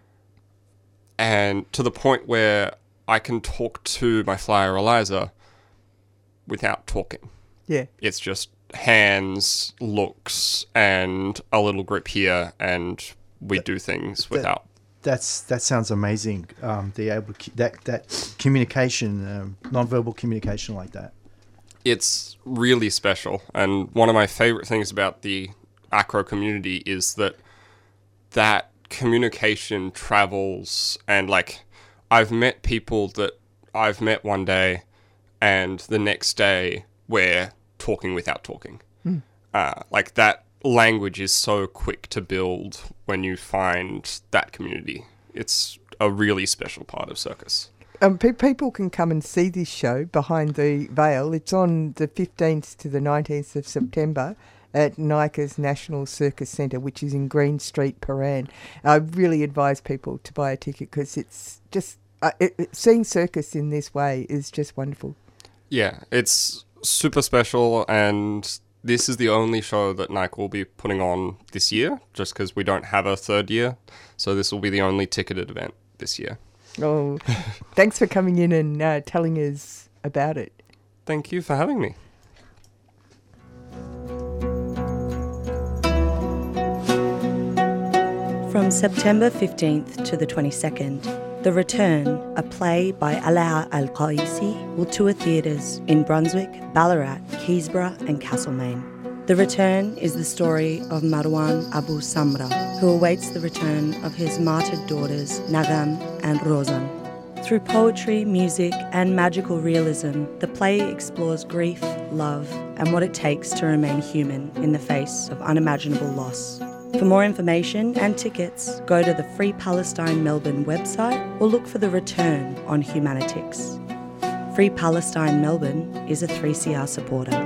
and to the point where I can talk to my flyer Eliza without talking. Yeah. It's just hands, looks, and a little grip here, and we that, do things that, without. That's that sounds amazing. Um, the able that that communication, um, non-verbal communication like that. It's really special, and one of my favorite things about the acro community is that that communication travels, and like I've met people that I've met one day, and the next day we're talking without talking. Mm. Uh, like that language is so quick to build when you find that community. It's a really special part of circus. Um, pe- people can come and see this show, Behind the Veil. It's on the fifteenth to the nineteenth of September at NICA's National Circus Centre, which is in Green Street, Paran. I really advise people to buy a ticket because it's just, uh, it, it, seeing circus in this way is just wonderful. Yeah, it's super special, and this is the only show that NICA will be putting on this year, just because we don't have a third year. So this will be the only ticketed event this year. Oh, thanks for coming in and uh, telling us about it. Thank you for having me. From September fifteenth to the twenty-second, The Return, a play by Alaa Al-Qaisi, will tour theatres in Brunswick, Ballarat, Keysborough and Castlemaine. The Return is the story of Marwan Abu Samra, who awaits the return of his martyred daughters Nagam and Rozan. Through poetry, music and magical realism, the play explores grief, love and what it takes to remain human in the face of unimaginable loss. For more information and tickets, go to the Free Palestine Melbourne website or look for The Return on Humanitix. Free Palestine Melbourne is a three C R supporter.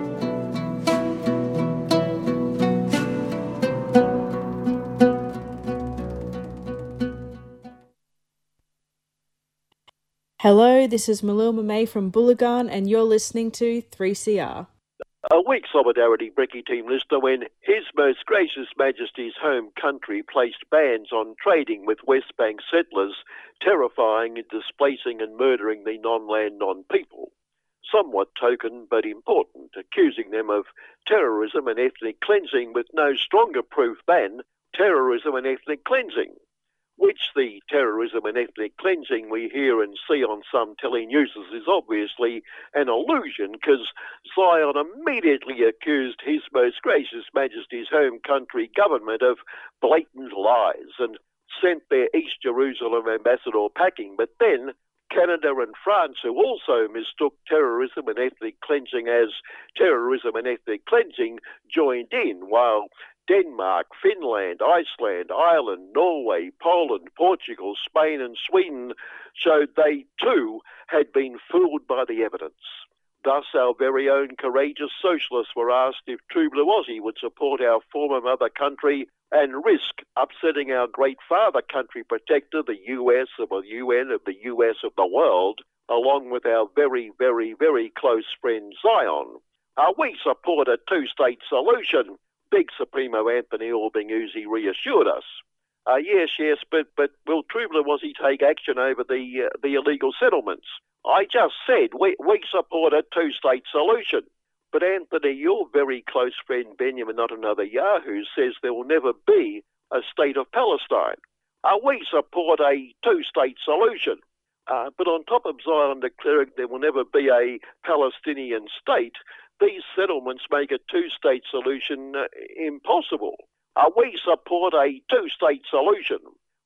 Hello, this is Malil Mamay from Bullagarn and you're listening to three C R. A weak solidarity, Brekkie team listener, when His Most Gracious Majesty's home country placed bans on trading with West Bank settlers, terrifying and displacing and murdering the non-land, non-people. Somewhat token but important, accusing them of terrorism and ethnic cleansing with no stronger proof than terrorism and ethnic cleansing, which the terrorism and ethnic cleansing we hear and see on some telenooses is obviously an illusion, because Zion immediately accused His Most Gracious Majesty's home country government of blatant lies and sent their East Jerusalem ambassador packing. But then Canada and France, who also mistook terrorism and ethnic cleansing as terrorism and ethnic cleansing, joined in, while Denmark, Finland, Iceland, Ireland, Norway, Poland, Portugal, Spain and Sweden showed they too had been fooled by the evidence. Thus our very own courageous socialists were asked if True Blue Aussie would support our former mother country and risk upsetting our great father country protector, the U S of the U N of the U S of the world, along with our very, very, very close friend Zion. Uh, we support a two-state solution, Big Supremo Anthony Albanese reassured us. Uh, yes, yes, but, but will True Blue Aussie take action over the uh, the illegal settlements? I just said we, we support a two-state solution. But Anthony, your very close friend Benjamin, not another Yahoo, says there will never be a state of Palestine. Uh, we support a two-state solution. Uh, but on top of Zion declaring there will never be a Palestinian state, these settlements make a two-state solution uh, impossible. Uh, we support a two-state solution.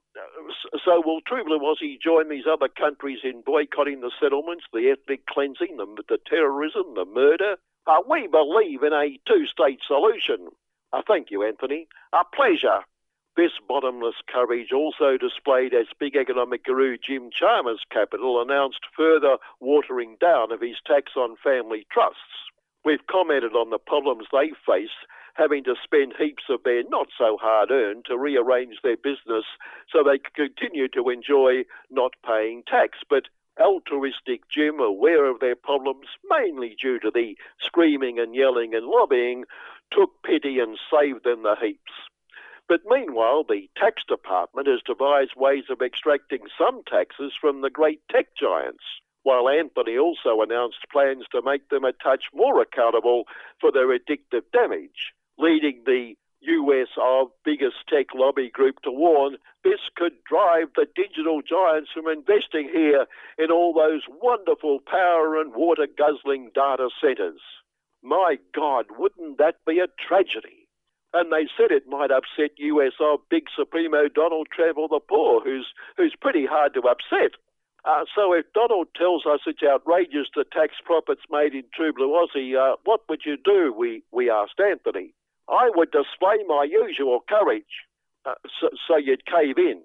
Uh, so will True Blue Aussie join these other countries in boycotting the settlements, the ethnic cleansing, the, the terrorism, the murder? Uh, we believe in a two-state solution. Uh, thank you, Anthony. A pleasure. This bottomless courage also displayed as big economic guru Jim Chalmers' Capital announced further watering down of his tax on family trusts. We've commented on the problems they face, having to spend heaps of their not-so-hard-earned to rearrange their business so they can continue to enjoy not paying tax. But altruistic Jim, aware of their problems, mainly due to the screaming and yelling and lobbying, took pity and saved them the heaps. But meanwhile, the tax department has devised ways of extracting some taxes from the great tech giants, while Anthony also announced plans to make them a touch more accountable for their addictive damage, leading the U S of biggest tech lobby group to warn this could drive the digital giants from investing here in all those wonderful power and water-guzzling data centres. My God, wouldn't that be a tragedy? And they said it might upset U S of Big Supremo Donald Trump or the poor, who's, who's pretty hard to upset. Uh, so if Donald tells us it's outrageous to tax profits made in True Blue Aussie, uh, what would you do, we, we asked Anthony. I would display my usual courage, uh, so, so you'd cave in.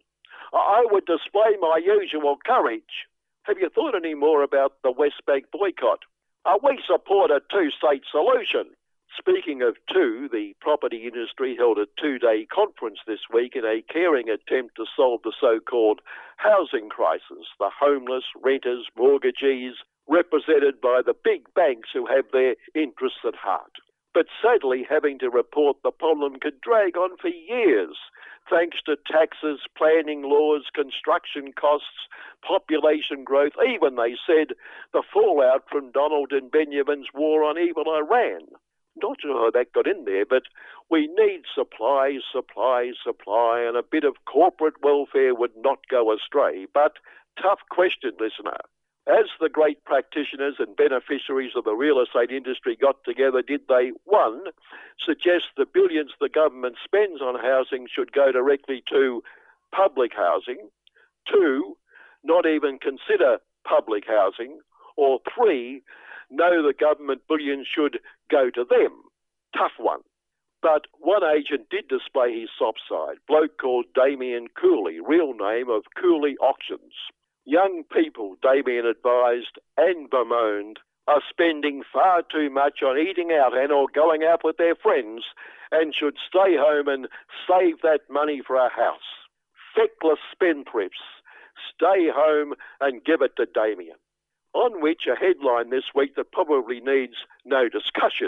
I would display my usual courage. Have you thought any more about the West Bank boycott? Uh, we support a two-state solution. Speaking of two, the property industry held a two-day conference this week in a caring attempt to solve the so-called housing crisis, the homeless, renters, mortgagees, represented by the big banks who have their interests at heart. But sadly, having to report the problem could drag on for years, thanks to taxes, planning laws, construction costs, population growth, even, they said, the fallout from Donald and Benjamin's war on evil Iran. Not sure how that got in there, but we need supply, supply, supply, and a bit of corporate welfare would not go astray. But tough question, listener. As the great practitioners and beneficiaries of the real estate industry got together, did they, one, suggest the billions the government spends on housing should go directly to public housing, two, not even consider public housing, or three, no, the government billions should go to them? Tough one. But one agent did display his soft side, bloke called Damien Cooley, real name of Cooley Auctions. Young people, Damien advised and bemoaned, are spending far too much on eating out and or going out with their friends and should stay home and save that money for a house. Feckless spendthrifts, stay home and give it to Damien. On which a headline this week that probably needs no discussion.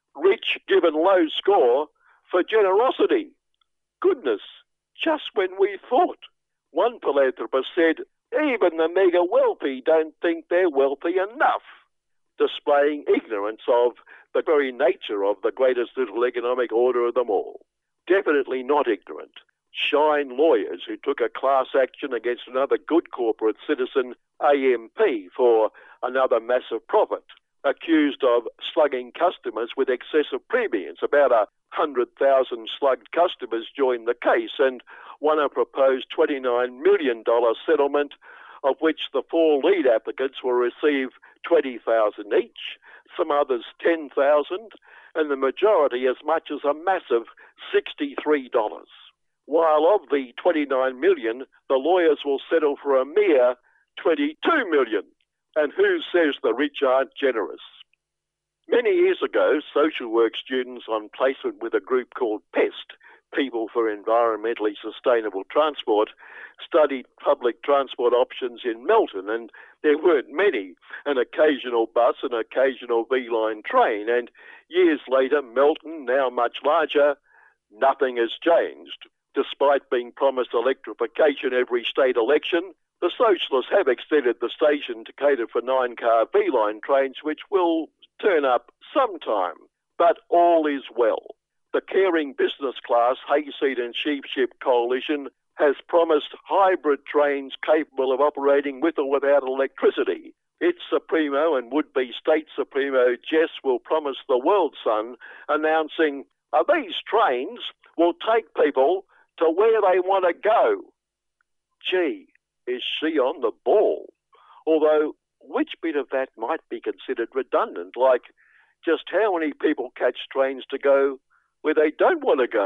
Rich given low score for generosity. Goodness, just when we thought. One philanthropist said, even the mega wealthy don't think they're wealthy enough, displaying ignorance of the very nature of the greatest little economic order of them all. Definitely not ignorant. Shine lawyers who took a class action against another good corporate citizen, A M P, for another massive profit, accused of slugging customers with excessive premiums. About a hundred thousand slugged customers joined the case and won a proposed twenty-nine million dollars settlement, of which the four lead applicants will receive twenty thousand dollars each, some others ten thousand dollars, and the majority as much as a massive sixty-three dollars. While of the twenty-nine million dollars, the lawyers will settle for a mere twenty-two million dollars. And who says the rich aren't generous? Many years ago, social work students on placement with a group called PEST, People for Environmentally Sustainable Transport, studied public transport options in Melton, and there weren't many, an occasional bus, an occasional V-line train, and years later, Melton, now much larger, nothing has changed. Despite being promised electrification every state election, the Socialists have extended the station to cater for nine-car V-line trains, which will turn up sometime. But all is well. The Caring Business Class Hayseed and Sheepship Coalition has promised hybrid trains capable of operating with or without electricity. Its Supremo and would-be State Supremo Jess will promise the world, son, announcing, "Uh, these trains will take people to where they want to go." Gee, is she on the ball? Although, which bit of that might be considered redundant? Like, just how many people catch trains to go where they don't want to go?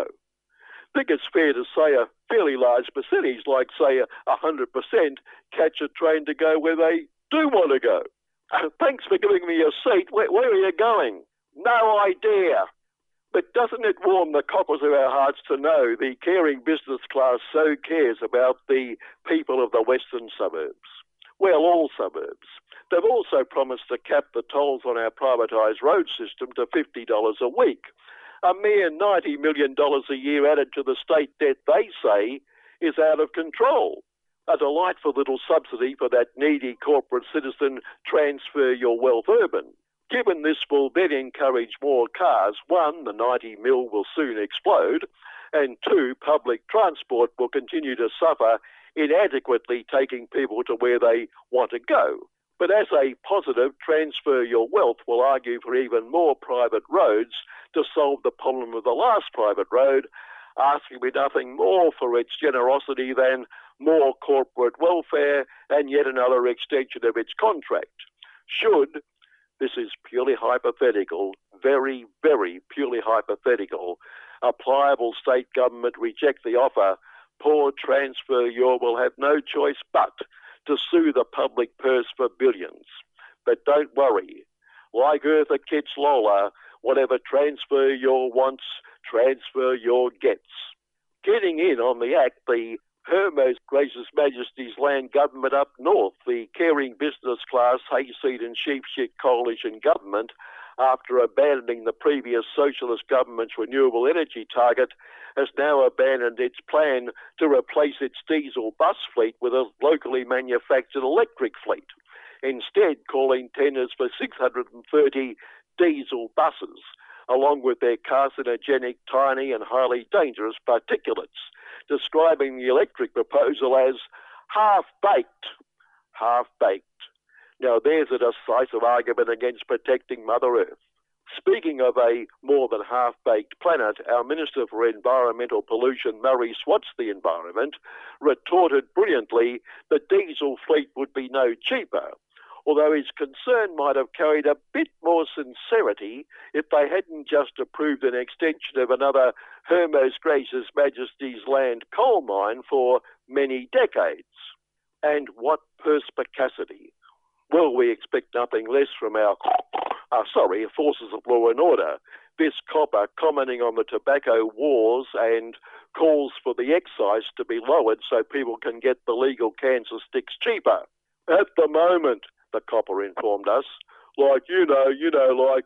I think it's fair to say a fairly large percentage, like, say, a one hundred percent, catch a train to go where they do want to go. Uh, thanks for giving me a seat. Where, where are you going? No idea. But doesn't it warm the cockles of our hearts to know the Caring Business Class so cares about the people of the western suburbs? Well, all suburbs. They've also promised to cap the tolls on our privatised road system to fifty dollars a week. A mere ninety million dollars a year added to the state debt, they say, is out of control. A delightful little subsidy for that needy corporate citizen, transfer your wealth urban. Given this will then encourage more cars, one, the ninety mil will soon explode, and two, public transport will continue to suffer inadequately taking people to where they want to go. But as a positive, transfer your wealth will argue for even more private roads to solve the problem of the last private road, asking me nothing more for its generosity than more corporate welfare and yet another extension of its contract. Should, this is purely hypothetical, very, very purely hypothetical, a pliable state government reject the offer, poor Transfer Your will have no choice but to sue the public purse for billions. But don't worry. Like Eartha Kitt's Lola, whatever Transfer Your wants, Transfer Your gets. Getting in on the act, the Her Most Gracious Majesty's Land Government up north, the Caring Business Class Hayseed and Sheepship Coalition Government, after abandoning the previous socialist government's renewable energy target, has now abandoned its plan to replace its diesel bus fleet with a locally manufactured electric fleet, instead calling tenders for six hundred thirty diesel buses, along with their carcinogenic, tiny and highly dangerous particulates, describing the electric proposal as half-baked. Half-baked. Now there's a decisive argument against protecting Mother Earth. Speaking of a more than half-baked planet, our Minister for Environmental Pollution, Murray Swats the Environment, retorted brilliantly that diesel fleet would be no cheaper, although his concern might have carried a bit more sincerity if they hadn't just approved an extension of another Her Most Gracious Majesty's Land coal mine for many decades. And what perspicacity! Well, we expect nothing less from our, uh, sorry, forces of law and order. This copper commenting on the tobacco wars and calls for the excise to be lowered so people can get the legal cancer sticks cheaper. At the moment, the copper informed us, like, you know, you know, like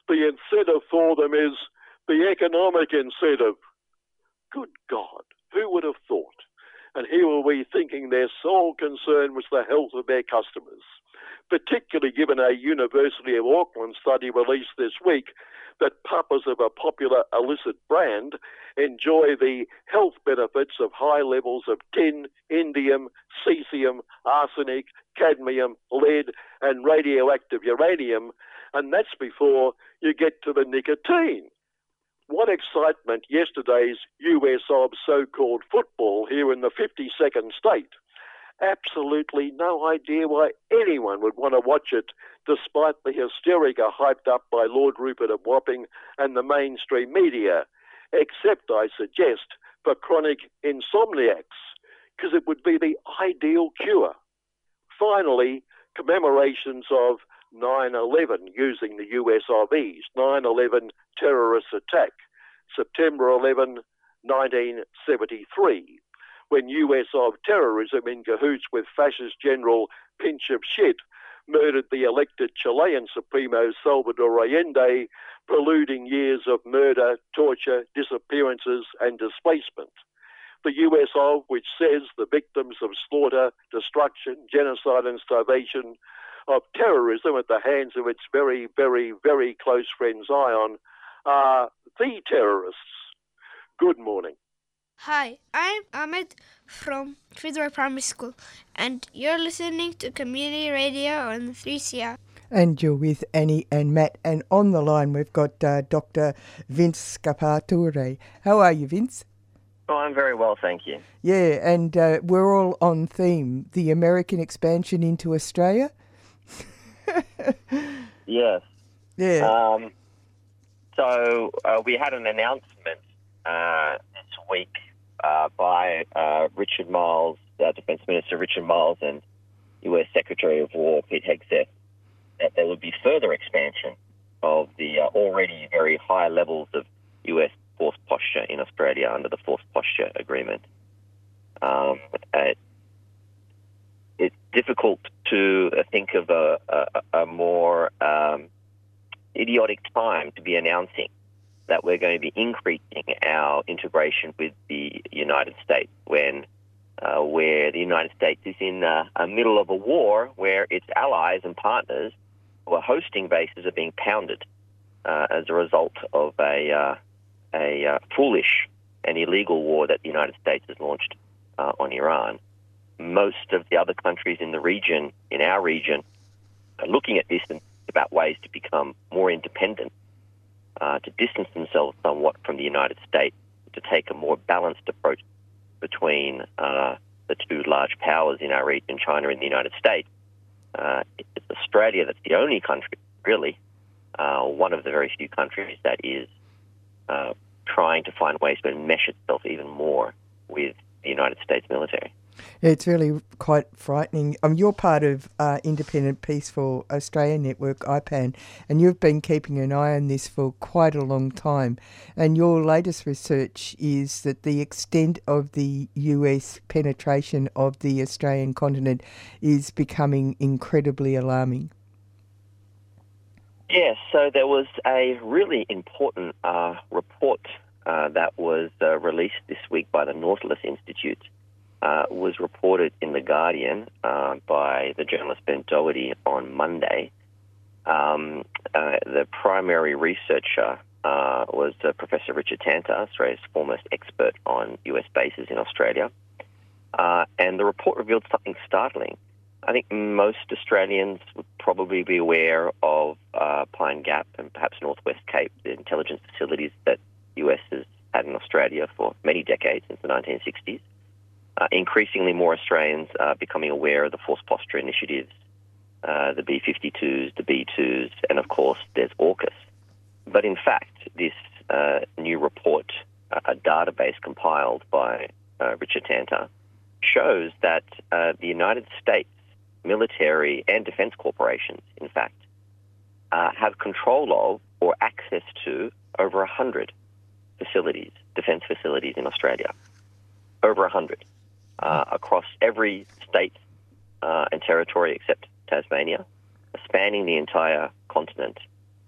The incentive for them is the economic incentive. Good God, who would have thought? And here were we thinking their sole concern was the health of their customers, particularly given a University of Auckland study released this week that puppers of a popular illicit brand enjoy the health benefits of high levels of tin, indium, cesium, arsenic, cadmium, lead, and radioactive uranium, and that's before you get to the nicotine. What excitement yesterday's U S of so-called football here in the fifty-second state. Absolutely no idea why anyone would want to watch it, despite the hysteria hyped up by Lord Rupert of Wapping and the mainstream media, except, I suggest, for chronic insomniacs, because it would be the ideal cure. Finally, commemorations of nine eleven using the U S R Vs, nine eleven terrorist attack, September eleventh, nineteen seventy-three, when U S of terrorism in cahoots with fascist General Pinochet murdered the elected Chilean Supremo Salvador Allende, preluding years of murder, torture, disappearances and displacement. The U S of, which says the victims of slaughter, destruction, genocide and starvation of terrorism at the hands of its very, very, very close friend Zion are the terrorists. Good morning. Hi, I'm Ahmed from Fitzroy Primary School, and you're listening to Community Radio on three C R. And you're with Annie and Matt, and on the line we've got uh, Doctor Vince Scapature. How are you, Vince? Oh, I'm very well, thank you. Yeah, and uh, we're all on theme, the American expansion into Australia. Yes. Yeah. Um, so uh, we had an announcement uh, this week uh, by uh, Richard Miles, uh, Defence Minister Richard Miles, and U S Secretary of War Pete Hegseth, that there would be further expansion of the uh, already very high levels of U S force posture in Australia under the Force Posture Agreement. Um, it, it's difficult to think of a, a, a more um, idiotic time to be announcing that we're going to be increasing our integration with the United States when uh, where the United States is in uh, a middle of a war where its allies and partners who are hosting bases are being pounded uh, as a result of a uh, a uh, foolish and illegal war that the United States has launched uh, on Iran. Most of the other countries in the region, in our region, are looking at this and about ways to become more independent, uh, to distance themselves somewhat from the United States, to take a more balanced approach between uh, the two large powers in our region, China and the United States. Uh, it's Australia that's the only country, really, uh, one of the very few countries that is uh, trying to find ways to enmesh itself even more with the United States military. It's really quite frightening. Um, you're part of uh, Independent Peaceful Australia Network, I PAN, and you've been keeping an eye on this for quite a long time. And your latest research is that the extent of the U S penetration of the Australian continent is becoming incredibly alarming. Yes, so there was a really important uh, report uh, that was uh, released this week by the Nautilus Institute. Uh, was reported in The Guardian uh, by the journalist Ben Doherty on Monday. Um, uh, the primary researcher uh, was uh, Professor Richard Tanter, Australia's foremost expert on U S bases in Australia. Uh, and the report revealed something startling. I think most Australians would probably be aware of uh, Pine Gap and perhaps Northwest Cape, the intelligence facilities that the U S has had in Australia for many decades, since the nineteen sixties. Uh, increasingly more Australians are becoming aware of the force posture initiatives, uh, the B fifty-twos, the B twos, and of course there's AUKUS. But in fact, this uh, new report, uh, a database compiled by uh, Richard Tanter, shows that uh, the United States military and defense corporations, in fact, uh, have control of or access to over one hundred facilities, defense facilities in Australia. Over one hundred. Uh, across every state uh, and territory except Tasmania, spanning the entire continent,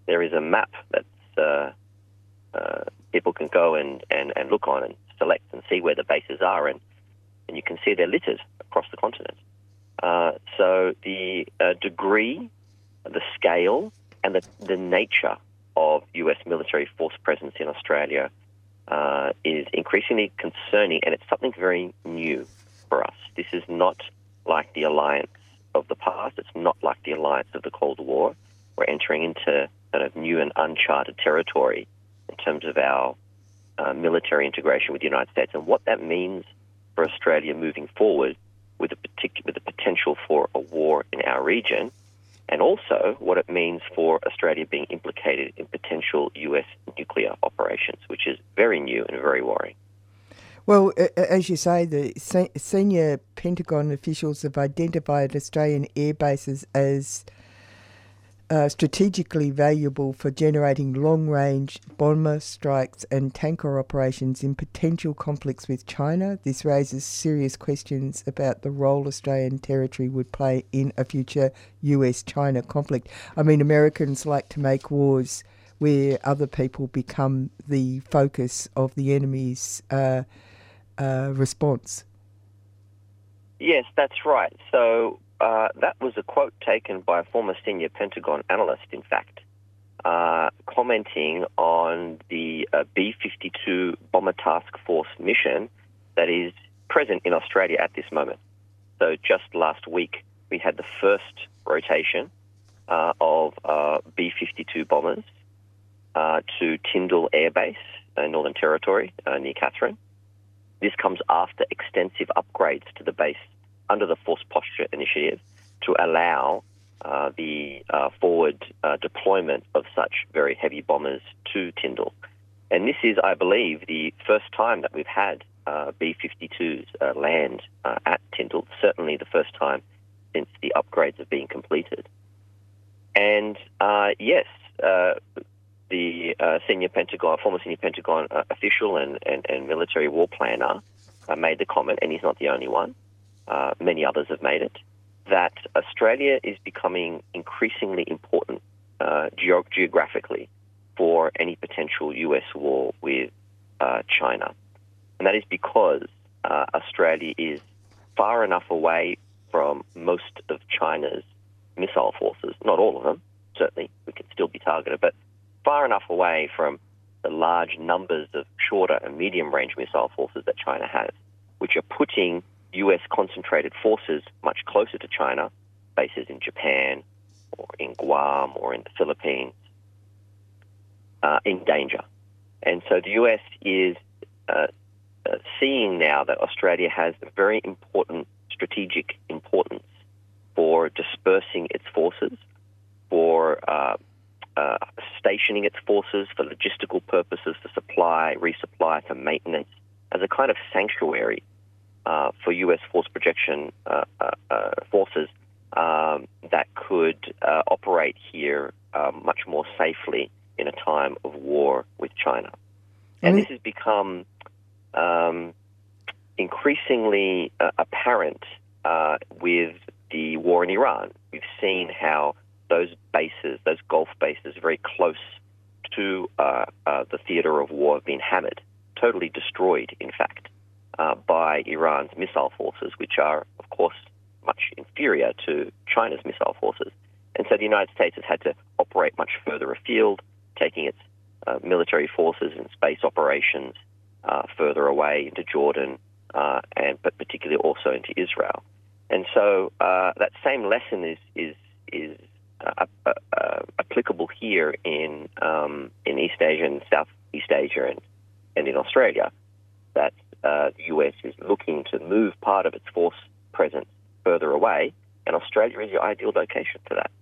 there is a map that uh, uh, people can go and, and, and look on and select and see where the bases are, and, and you can see they're littered across the continent. Uh, so the uh, degree, the scale, and the, the nature of U S military force presence in Australia uh, is increasingly concerning, and it's something very new for us. This is not like the alliance of the past. It's not like the alliance of the Cold War. We're entering into kind of new and uncharted territory in terms of our uh, military integration with the United States, and what that means for Australia moving forward with a partic- with the potential for a war in our region, and also what it means for Australia being implicated in potential U S nuclear operations, which is very new and very worrying. Well, as you say, the se- senior Pentagon officials have identified Australian air bases as uh, strategically valuable for generating long-range bomber strikes and tanker operations in potential conflicts with China. This raises serious questions about the role Australian territory would play in a future U S China conflict. I mean, Americans like to make wars where other people become the focus of the enemy's uh, uh, response. Yes, that's right. So uh, that was a quote taken by a former senior Pentagon analyst, in fact, uh, commenting on the uh, B fifty-two Bomber Task Force mission that is present in Australia at this moment. So just last week, we had the first rotation uh, of uh, B fifty-two bombers uh, to Tyndall Air Base in Northern Territory uh, near Katherine. This comes after extensive upgrades to the base under the Force Posture Initiative to allow uh, the uh, forward uh, deployment of such very heavy bombers to Tyndall. And this is, I believe, the first time that we've had uh, B fifty-twos uh, land uh, at Tyndall, certainly the first time since the upgrades have been completed. And uh, yes, uh, the uh, senior Pentagon, former senior Pentagon uh, official and, and, and military war planner uh, made the comment, and he's not the only one, uh, many others have made it, that Australia is becoming increasingly important uh, ge- geographically for any potential U S war with uh, China. And that is because uh, Australia is far enough away from most of China's missile forces, not all of them, certainly, we can still be targeted, but far enough away from the large numbers of shorter and medium-range missile forces that China has, which are putting U S concentrated forces much closer to China, bases in Japan or in Guam or in the Philippines, uh, in danger. And so the U S is uh, uh, seeing now that Australia has a very important strategic importance for dispersing its forces, for uh, uh, stationing its forces for logistical purposes, for supply, resupply, for maintenance, as a kind of sanctuary uh, for U S force projection uh, uh, uh, forces um, that could uh, operate here uh, much more safely in a time of war with China. And this has become um, increasingly uh, apparent uh, with the war in Iran. We've seen how those bases, those Gulf bases very close to uh, uh, the theater of war have been hammered, totally destroyed, in fact, uh, by Iran's missile forces, which are, of course, much inferior to China's missile forces. And so the United States has had to operate much further afield, taking its uh, military forces and space operations uh, further away into Jordan, uh, and but particularly also into Israel. And so uh, that same lesson is is is uh, uh, uh, applicable here in um, in East Asia and Southeast Asia and, and in Australia, that uh, the U S is looking to move part of its force presence further away, and Australia is the ideal location for that.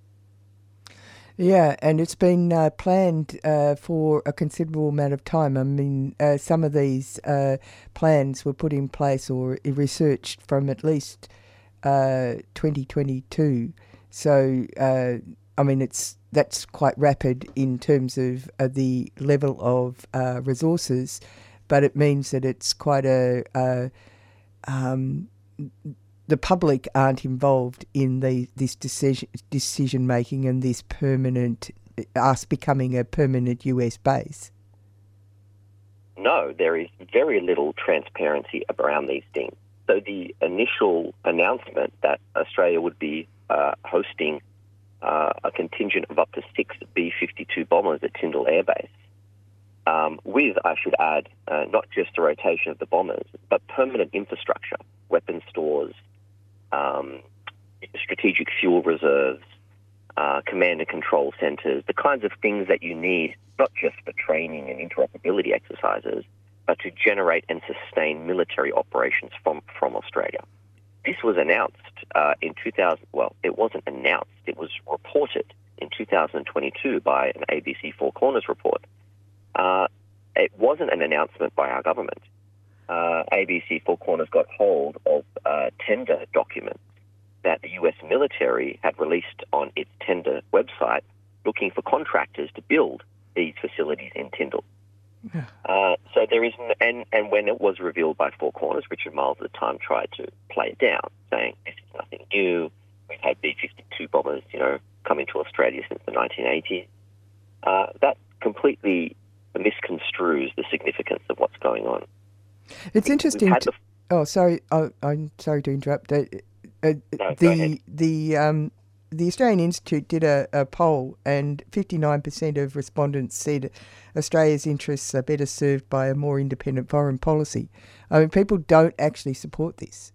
Yeah, and it's been uh, planned uh, for a considerable amount of time. I mean, uh, some of these uh, plans were put in place or researched from at least uh, twenty twenty-two. So, uh, I mean, it's that's quite rapid in terms of uh, the level of uh, resources, but it means that it's quite a... Uh, um, the public aren't involved in the, this decision decision making and this permanent us becoming a permanent U S base? No, there is very little transparency around these things. So the initial announcement that Australia would be uh, hosting uh, a contingent of up to six B fifty-two bombers at Tyndall Air Base, um, with, I should add, uh, not just the rotation of the bombers, but permanent infrastructure, weapon stores, um, strategic fuel reserves, uh, command and control centres, the kinds of things that you need, not just for training and interoperability exercises, but to generate and sustain military operations from, from Australia. This was announced uh, in two thousand, well, it wasn't announced, it was reported in two thousand twenty-two by an A B C Four Corners report. Uh, it wasn't an announcement by our government. Uh, A B C Four Corners got hold of uh, tender documents that the U S military had released on its tender website looking for contractors to build these facilities in Tyndall. Yeah. Uh, so there is, n- and, and when it was revealed by Four Corners, Richard Miles at the time tried to play it down, saying this is nothing new. We've had B fifty-two bombers, you know, coming to Australia since the nineteen eighties. Uh, that completely misconstrues the significance of what's going on. It's interesting. had To, the- oh, sorry. Oh, I'm sorry to interrupt. Uh, uh, No, go the ahead. the um, the Australian Institute did a, a poll, and fifty-nine percent of respondents said Australia's interests are better served by a more independent foreign policy. I mean, people don't actually support this.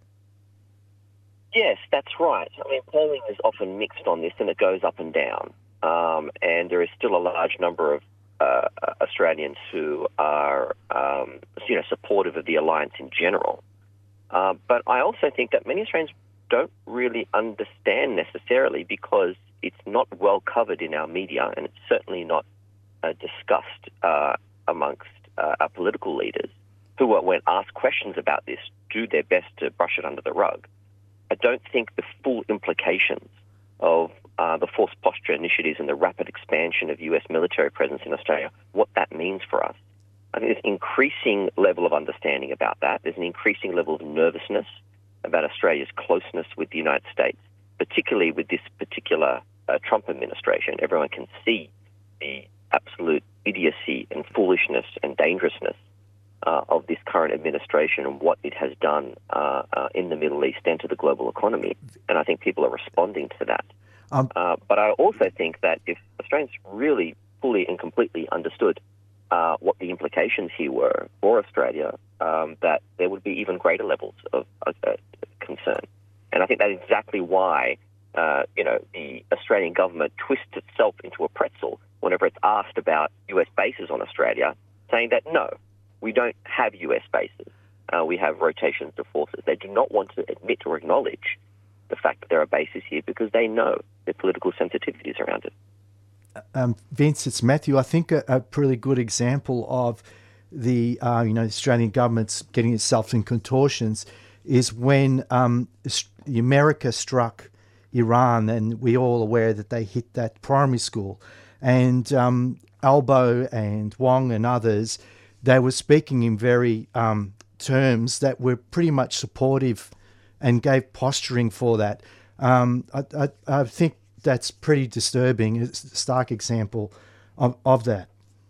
Yes, that's right. I mean, polling is often mixed on this, and it goes up and down. Um, and there is still a large number of uh, Australians who are, um, you know, supportive of the alliance in general. Uh, but I also think that many Australians don't really understand necessarily, because it's not well covered in our media, and it's certainly not uh, discussed uh, amongst uh, our political leaders, who, when asked questions about this, do their best to brush it under the rug. I don't think the full implications of uh, the force posture initiatives and the rapid expansion of U S military presence in Australia, what that means for us. I think there's an increasing level of understanding about that. There's an increasing level of nervousness about Australia's closeness with the United States, particularly with this particular uh, Trump administration. Everyone can see the absolute idiocy and foolishness and dangerousness uh, of this current administration and what it has done uh, uh, in the Middle East and to the global economy. And I think people are responding to that. Um, uh, but I also think that if Australians really fully and completely understood uh, what the implications here were for Australia, um, that there would be even greater levels of uh, uh, concern. And I think that's exactly why, uh, you know, the Australian government twists itself into a pretzel whenever it's asked about U S bases on Australia, saying that, no, we don't have U S bases. Uh, we have rotations of forces. They do not want to admit or acknowledge the fact that there are bases here because they know the political sensitivities around it. Um, Vince, it's Matthew. I think a, a pretty good example of the uh, you know Australian government's getting itself in contortions is when um, America struck Iran, and we're all aware that they hit that primary school, and um, Albo and Wong and others, they were speaking in very um, terms that were pretty much supportive and gave posturing for that. Um, I, I, I think that's pretty disturbing. It's a stark example of, of that.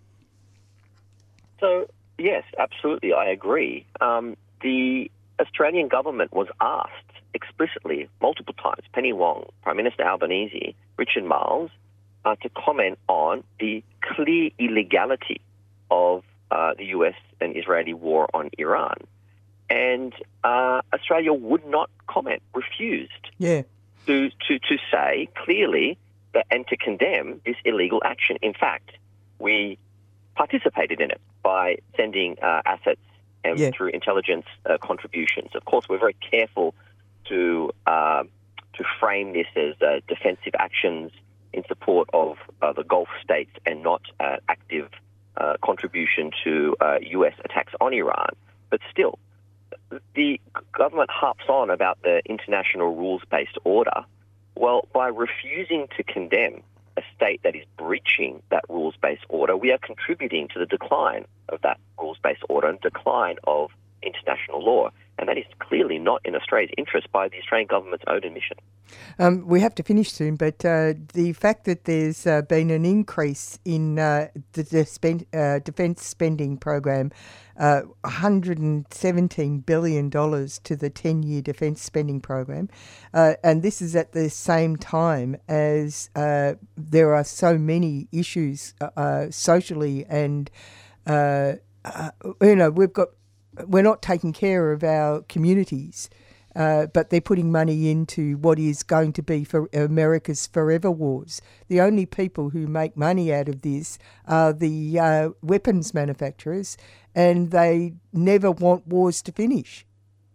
So, yes, absolutely, I agree. Um, the Australian government was asked explicitly multiple times, Penny Wong, Prime Minister Albanese, Richard Miles, uh, to comment on the clear illegality of uh, the U S and Israeli war on Iran. And uh, Australia would not comment, refused Yeah. to, to, to say clearly that, and to condemn this illegal action. In fact, we participated in it by sending uh, assets and Yeah. through intelligence uh, contributions. Of course, we're very careful to uh, to frame this as uh, defensive actions in support of uh, the Gulf states and not uh, active uh, contribution to uh, U S attacks on Iran. But still, the government harps on about the international rules-based order. Well, by refusing to condemn a state that is breaching that rules-based order, we are contributing to the decline of that rules-based order and decline of international law. And that is clearly not in Australia's interest by the Australian government's own admission. Um, we have to finish soon, but uh, the fact that there's uh, been an increase in uh, the dispen- uh, defence spending program, uh, one hundred seventeen billion dollars to the ten-year defence spending program, uh, and this is at the same time as uh, there are so many issues uh, socially and, uh, uh, you know, we've got, we're not taking care of our communities. Uh, but they're putting money into what is going to be for America's forever wars. The only people who make money out of this are the uh, weapons manufacturers, and they never want wars to finish.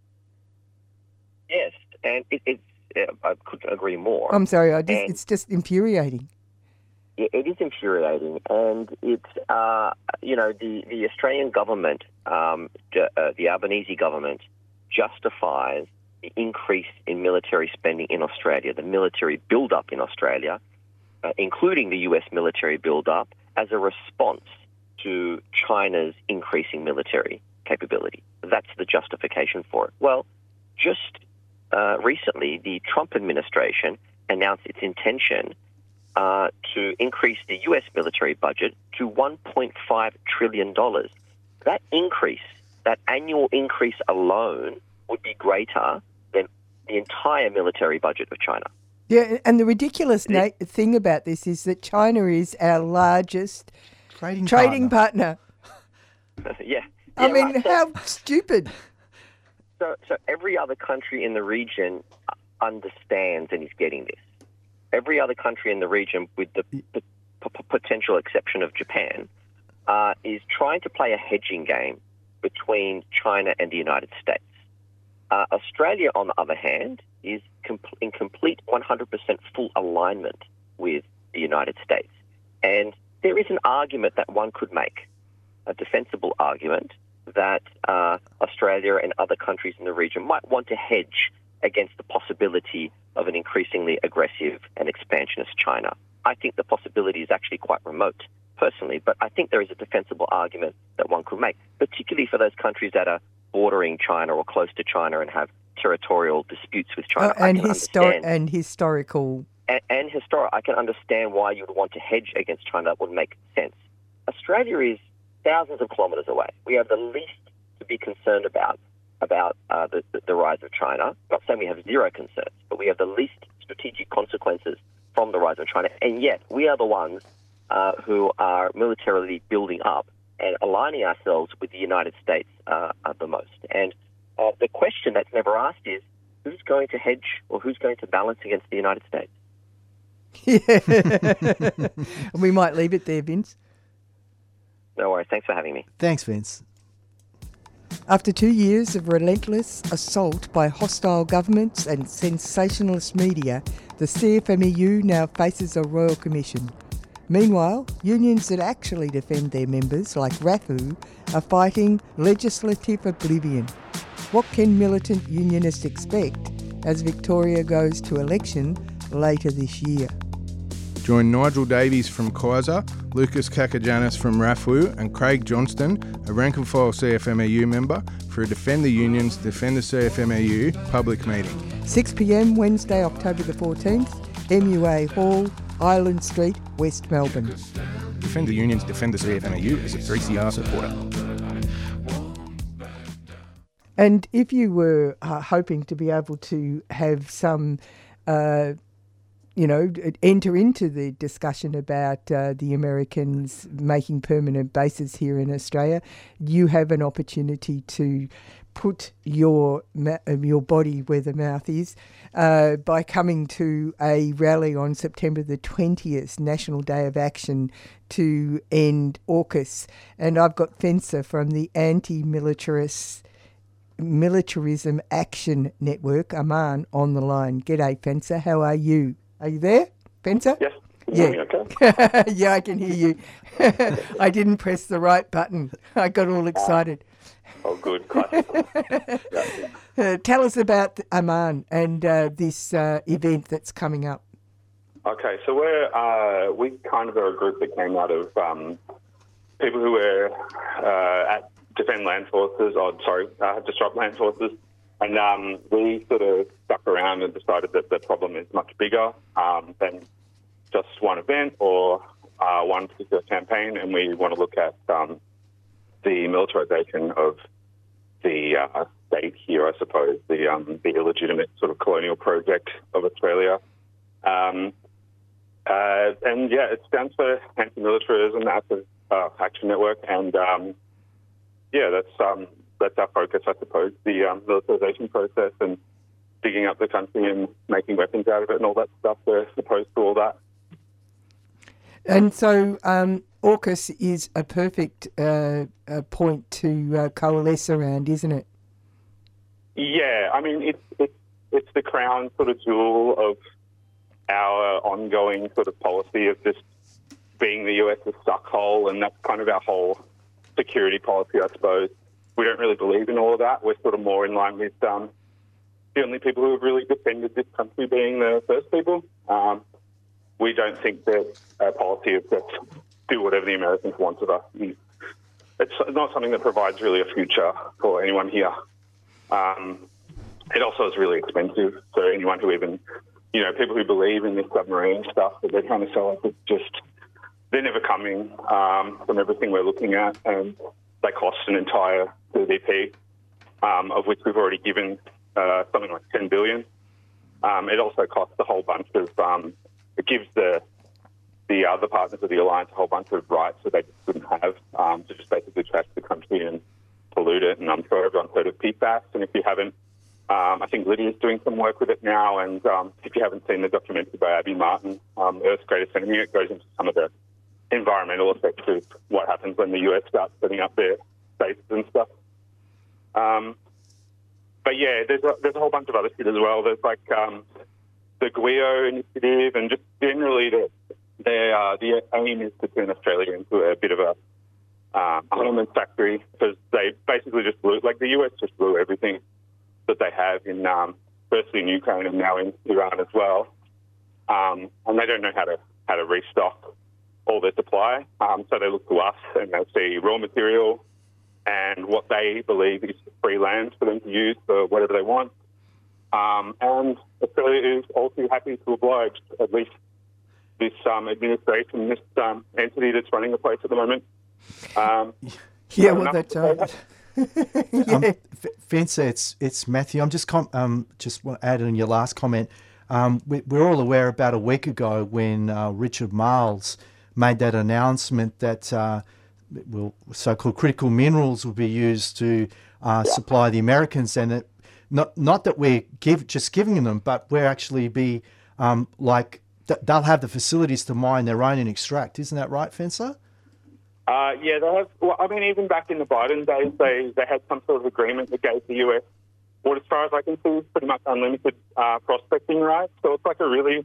Yes, and it, it's, uh, I couldn't agree more. I'm sorry, I just, And it's just infuriating. it, it is infuriating, and it's, uh, you know, the, the Australian government, um, uh, the Albanese government, justifies the increase in military spending in Australia, the military build-up in Australia, uh, including the U S military build-up, as a response to China's increasing military capability. That's the justification for it. Well, just uh, recently, the Trump administration announced its intention uh, to increase the U S military budget to one point five trillion dollars. That increase, that annual increase alone, would be greater than the entire military budget of China. Yeah, and the ridiculous na- thing about this is that China is our largest trading, trading partner. partner. yeah. I yeah, mean, right. So- how stupid. So, so every other country in the region understands and is getting this. Every other country in the region, with the p- p- potential exception of Japan, uh, is trying to play a hedging game between China and the United States. Uh, Australia, on the other hand, is com- in complete one hundred percent full alignment with the United States. And there is an argument that one could make, a defensible argument, that uh, Australia and other countries in the region might want to hedge against the possibility of an increasingly aggressive and expansionist China. I think the possibility is actually quite remote, personally, but I think there is a defensible argument that one could make, particularly for those countries that are bordering China or close to China and have territorial disputes with China. Uh, and, I can histor- understand. and historical. And, and historic, I can understand why you would want to hedge against China. That would make sense. Australia is thousands of kilometres away. We have the least to be concerned about about uh, the, the, the rise of China. I'm not saying we have zero concerns, but we have the least strategic consequences from the rise of China. And yet, we are the ones uh, who are militarily building up and aligning ourselves with the United States uh, uh, the most. And uh, the question that's never asked is, who's going to hedge or who's going to balance against the United States? Yeah. We might leave it there, Vince. No worries. Thanks for having me. Thanks, Vince. After two years of relentless assault by hostile governments and sensationalist media, the C F M E U now faces a royal commission. Meanwhile, unions that actually defend their members, like R A F U, are fighting legislative oblivion. What can militant unionists expect as Victoria goes to election later this year? Join Nigel Davies from Kaiser, Lucas Kakajanis from R A F U and Craig Johnston, a rank-and-file C F M E U member, for a Defend the Unions, Defend the C F M E U public meeting. six p.m. Wednesday, October the fourteenth, M U A Hall, Island Street, West Melbourne. Defend the Unions, Defend the C F M E U is a three C R supporter. And if you were uh, hoping to be able to have some, uh, you know, enter into the discussion about uh, the Americans making permanent bases here in Australia, you have an opportunity to put your ma- your body where the mouth is uh, by coming to a rally on September the twentieth, National Day of Action to end AUKUS. And I've got Fencer from the Anti-Militarist Militarism Action Network, Aman, on the line. G'day, Fencer. How are you? Are you there, Fencer? Yes. Yeah. Okay. Yeah, I can hear you. I didn't press the right button. I got all excited. Oh, good. Classic. Uh, tell us about Aman and uh, this uh, event that's coming up. Okay, so we're uh, we kind of are a group that came out of um, people who were uh, at Defend Land Forces, or sorry, uh, Disrupt Land Forces And um, we sort of stuck around and decided that the problem is much bigger um, than just one event or uh, one particular campaign, and we want to look at um, the militarisation of the uh, state here, I suppose, the um, the illegitimate sort of colonial project of Australia. Um, uh, and yeah, it stands for Anti-Militarism Active uh, Action Network, and um, yeah, that's um, that's our focus, I suppose, the um, militarisation process and digging up the country and making weapons out of it and all that stuff. We're opposed to all that. And so um, AUKUS is a perfect uh, uh, point to uh, coalesce around, isn't it? Yeah, I mean, it's, it's, it's the crown sort of jewel of our ongoing sort of policy of just being the U S a suck hole, and that's kind of our whole security policy, I suppose. We don't really believe in all of that. We're sort of more in line with um, the only people who have really defended this country being the first people. Um, we don't think that a policy of just do whatever the Americans want of us. It's not something that provides really a future for anyone here. Um, it also is really expensive. So anyone who even, you know, people who believe in this submarine stuff that they're trying to sell us, it's just, they're never coming um, from everything we're looking at, and they cost an entire G D P, um, of which we've already given uh, something like ten billion dollars. Um, it also costs a whole bunch of, um, it gives the the other partners of the alliance a whole bunch of rights that they just couldn't have, um, to just basically trash the country and pollute it. And I'm sure everyone's heard of P FAS, and if you haven't, um, I think Lydia's doing some work with it now, and um, if you haven't seen the documentary by Abby Martin, um, Earth's Greatest Enemy, it goes into some of the environmental effects of what happens when the U S starts setting up their bases and stuff. Um, but yeah, there's a, there's a whole bunch of other shit as well. There's like um, the G W I O initiative, and just generally the the, uh, the aim is to turn Australia into a bit of a um, armament factory, because they basically just blew, like the U S just blew everything that they have in, um, firstly in Ukraine and now in Iran as well. Um, and they don't know how to how to restock all their supply. Um, so they look to us and they see raw material and what they believe is free land for them to use for whatever they want. Um, and Australia is all too happy to oblige, at least this um, administration, this um, entity that's running the place at the moment. Um, yeah, well, that... Uh, yeah. um, Fencer, it's it's Matthew. I'm just com- um just want to add in your last comment. Um, we, we're all aware about a week ago when uh, Richard Marles made that announcement that uh, well, so-called critical minerals will be used to uh, yeah. supply the Americans, and it, not not that we're give, just giving them, but we're actually be um, like th- they'll have the facilities to mine their own and extract. Isn't that right, Fencer? Uh, yeah, they have. Well, I mean, even back in the Biden days, they they had some sort of agreement that gave the U S, what as far as I can see, pretty much unlimited uh, prospecting rights. So it's like a really,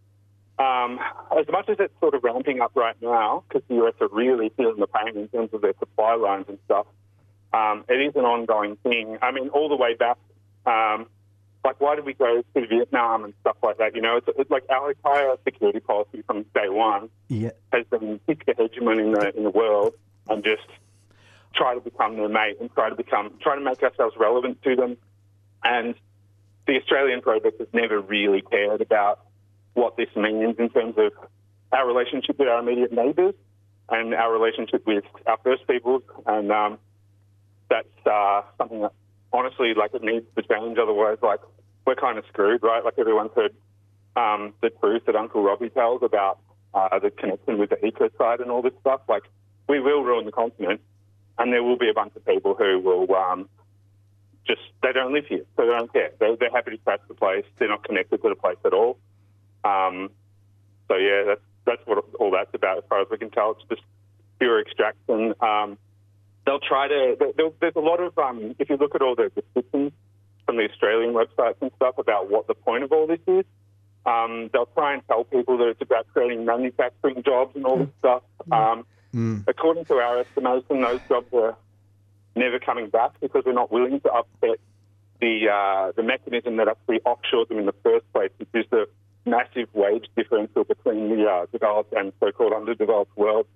um, as much as it's sort of ramping up right now, because the U S are really feeling the pain in terms of their supply lines and stuff, um, it is an ongoing thing. I mean, all the way back, um, like why did we go to Vietnam and stuff like that? You know, it's, it's like our entire security policy from day one yeah. has been pick the hegemon in the in the world and just try to become their mate and try to become try to make ourselves relevant to them. And the Australian project has never really cared about what this means in terms of our relationship with our immediate neighbours and our relationship with our First Peoples. And um, that's uh, something that honestly, like, it needs to change. Otherwise, like, we're kind of screwed, right? Like, everyone's heard um, the truth that Uncle Robbie tells about uh, the connection with the ecocide and all this stuff. Like, we will ruin the continent, and there will be a bunch of people who will um, just, they don't live here, so they don't care. They're, they're happy to trash the place. They're not connected to the place at all. Um, so, yeah, that's, that's what all that's about as far as we can tell. It's just pure extraction. Um, they'll try to, there, there's a lot of, um, if you look at all the descriptions from the Australian websites and stuff about what the point of all this is, um, they'll try and tell people that it's about creating manufacturing jobs and all this stuff. Um, mm. According to our estimation, those jobs are never coming back because we're not willing to upset the uh, the mechanism that actually offshored them in the first place, which is the massive wage differential between the uh, developed and so-called underdeveloped world.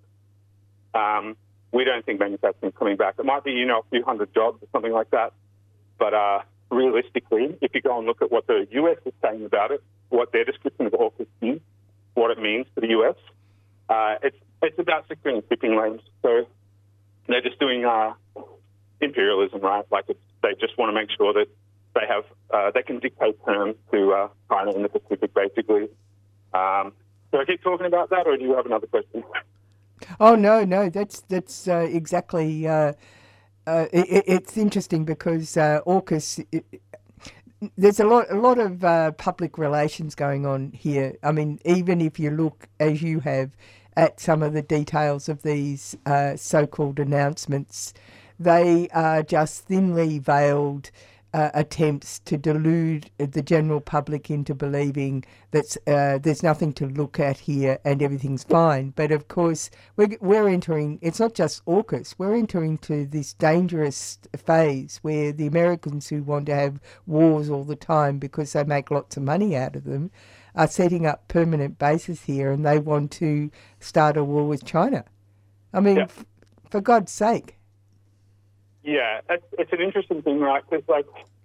Um, we don't think manufacturing is coming back. It might be, you know, a few hundred jobs or something like that, but uh, realistically, if you go and look at what the U S is saying about it, what their description of AUKUS is, what it means to the U S, uh, it's it's about securing shipping lanes. So they're just doing uh, imperialism, right? Like it's, they just want to make sure that they have uh, they can dictate terms to uh, China in the Pacific, basically. Um, so I keep talking about that, or do you have another question? Oh no, no, that's that's uh, exactly. Uh, uh, it, it's interesting because uh, AUKUS. It, there's a lot, a lot of uh, public relations going on here. I mean, even if you look, as you have, at some of the details of these uh, so-called announcements, they are just thinly veiled uh, attempts to delude the general public into believing that uh, there's nothing to look at here and everything's fine. But of course, we're, we're entering, it's not just AUKUS, we're entering to this dangerous phase where the Americans who want to have wars all the time because they make lots of money out of them are setting up permanent bases here, and they want to start a war with China. I mean, yeah. f- for God's sake. Yeah, it's, it's an interesting thing, right? Because, like,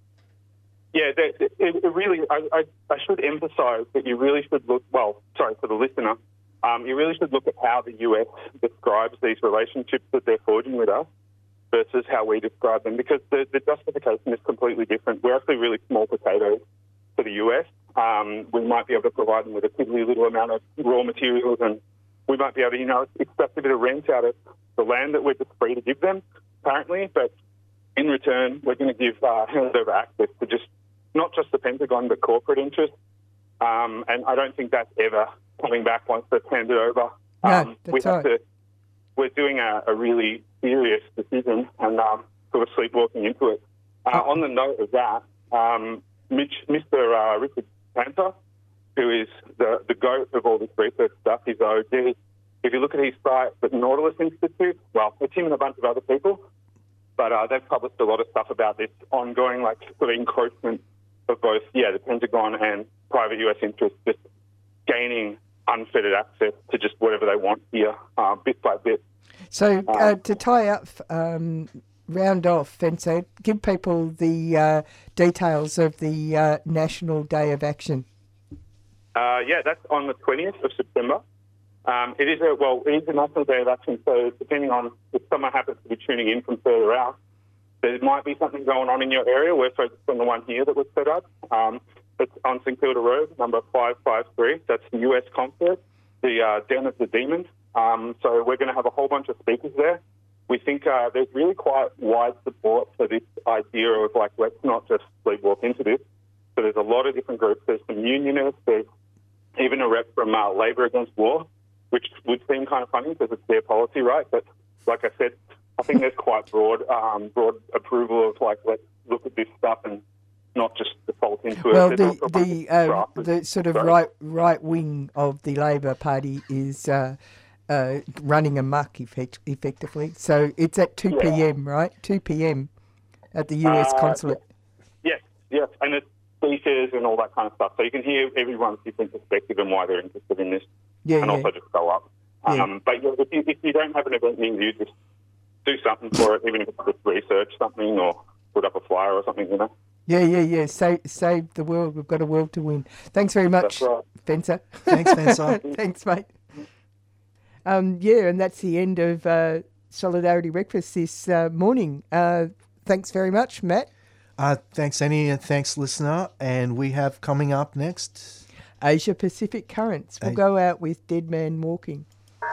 yeah, it, it, it really, I, I, I should emphasise that you really should look, well, sorry, for the listener, um, you really should look at how the U S describes these relationships that they're forging with us versus how we describe them, because the, the justification is completely different. We're actually really small potatoes for the U S. Um, we might be able to provide them with a piddly little amount of raw materials, and we might be able to, you know, extract a bit of rent out of the land that we're just free to give them, apparently, but in return, we're going to give uh, hand-over access to just not just the Pentagon, but corporate interests. Um, and I don't think that's ever coming back once that's handed over. No, um, that's we have right. to, we're doing a, a really serious decision and um, sort of sleepwalking into it. Uh, on the note of that, um, Mitch, Mister Uh, Richard Panther, who is the, the goat of all this research stuff, he's O G. If you look at his site, the Nautilus Institute, well, it's him and a bunch of other people, but uh, they've published a lot of stuff about this ongoing, like, sort of encroachment of both, yeah, the Pentagon and private U S interests just gaining unfettered access to just whatever they want here, uh, bit by bit. So uh, to tie up, um, round off, and so give people the uh, details of the uh, National Day of Action. Uh, yeah, that's on the twentieth of September. Um, it is a well, it is a National Day of Action. So depending on if someone happens to be tuning in from further out, there might be something going on in your area. We're focused on the one here that was set up. Um, it's on St Kilda Road, number five five three. That's the U S concert, the uh, Den of the Demons. Um, so we're going to have a whole bunch of speakers there. We think uh, there's really quite wide support for this idea of, like, let's not just sleepwalk into this. So there's a lot of different groups. There's some unionists. There's even a rep from uh, Labour Against War, which would seem kind of funny because it's their policy, right? But like I said, I think there's quite broad um, broad approval of, like, let's look at this stuff and not just default into well, it. Well, the the, uh, the sort of Sorry. right right wing of the Labor Party is uh, uh, running amok effect, effectively. So it's at two p.m., right? two p.m. at the U S Uh, consulate. Yes, yes, and it's speakers and all that kind of stuff. So you can hear everyone's different perspective and why they're interested in this, Yeah, and yeah. also just go up. Yeah. Um, but yeah, if, you, if you don't have an event near you, just do something for it, even if it's just research something or put up a flyer or something, you know. Yeah, yeah, yeah. Save, save the world. We've got a world to win. Thanks very much, That's right. Spencer. Thanks, Spencer. Thanks, mate. Um, yeah, and that's the end of uh, Solidarity Breakfast this uh, morning. Uh, thanks very much, Matt. Uh, thanks, Annie, and thanks, listener. And we have coming up next Asia Pacific Currents. We'll A- go out with Dead Man Walking.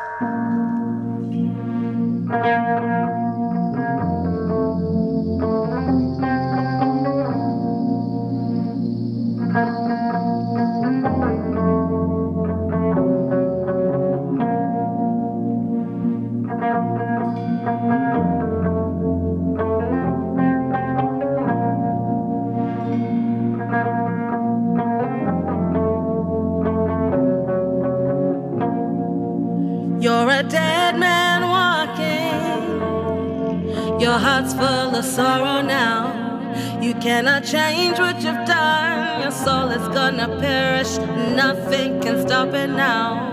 You're a dead man walking. Your heart's full of sorrow now. You cannot change what you've done. Your soul is gonna perish. Nothing can stop it now.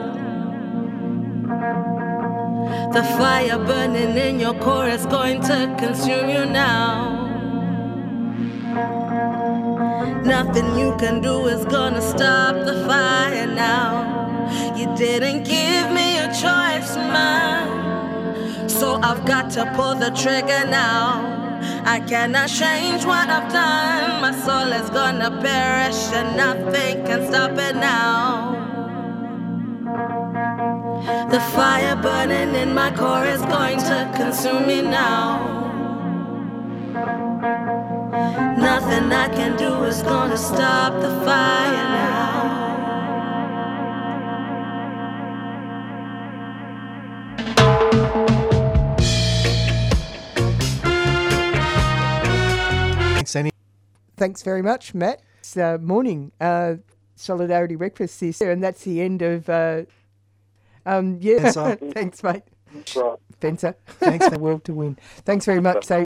The fire burning in your core is going to consume you now. Nothing you can do is gonna stop the fire now. You didn't give me a choice, man, so I've got to pull the trigger now. I cannot change what I've done. My soul is gonna perish and nothing can stop it now. The fire burning in my core is going to consume me now. Nothing I can do is gonna stop the fire now. Thanks, Annie. Thanks very much, Matt. It's uh, morning uh, Solidarity Breakfast this year, and that's the end of. Uh, um, yeah, Spencer. thanks, mate. Right. Spencer. Thanks for the world to win. Thanks very much. So.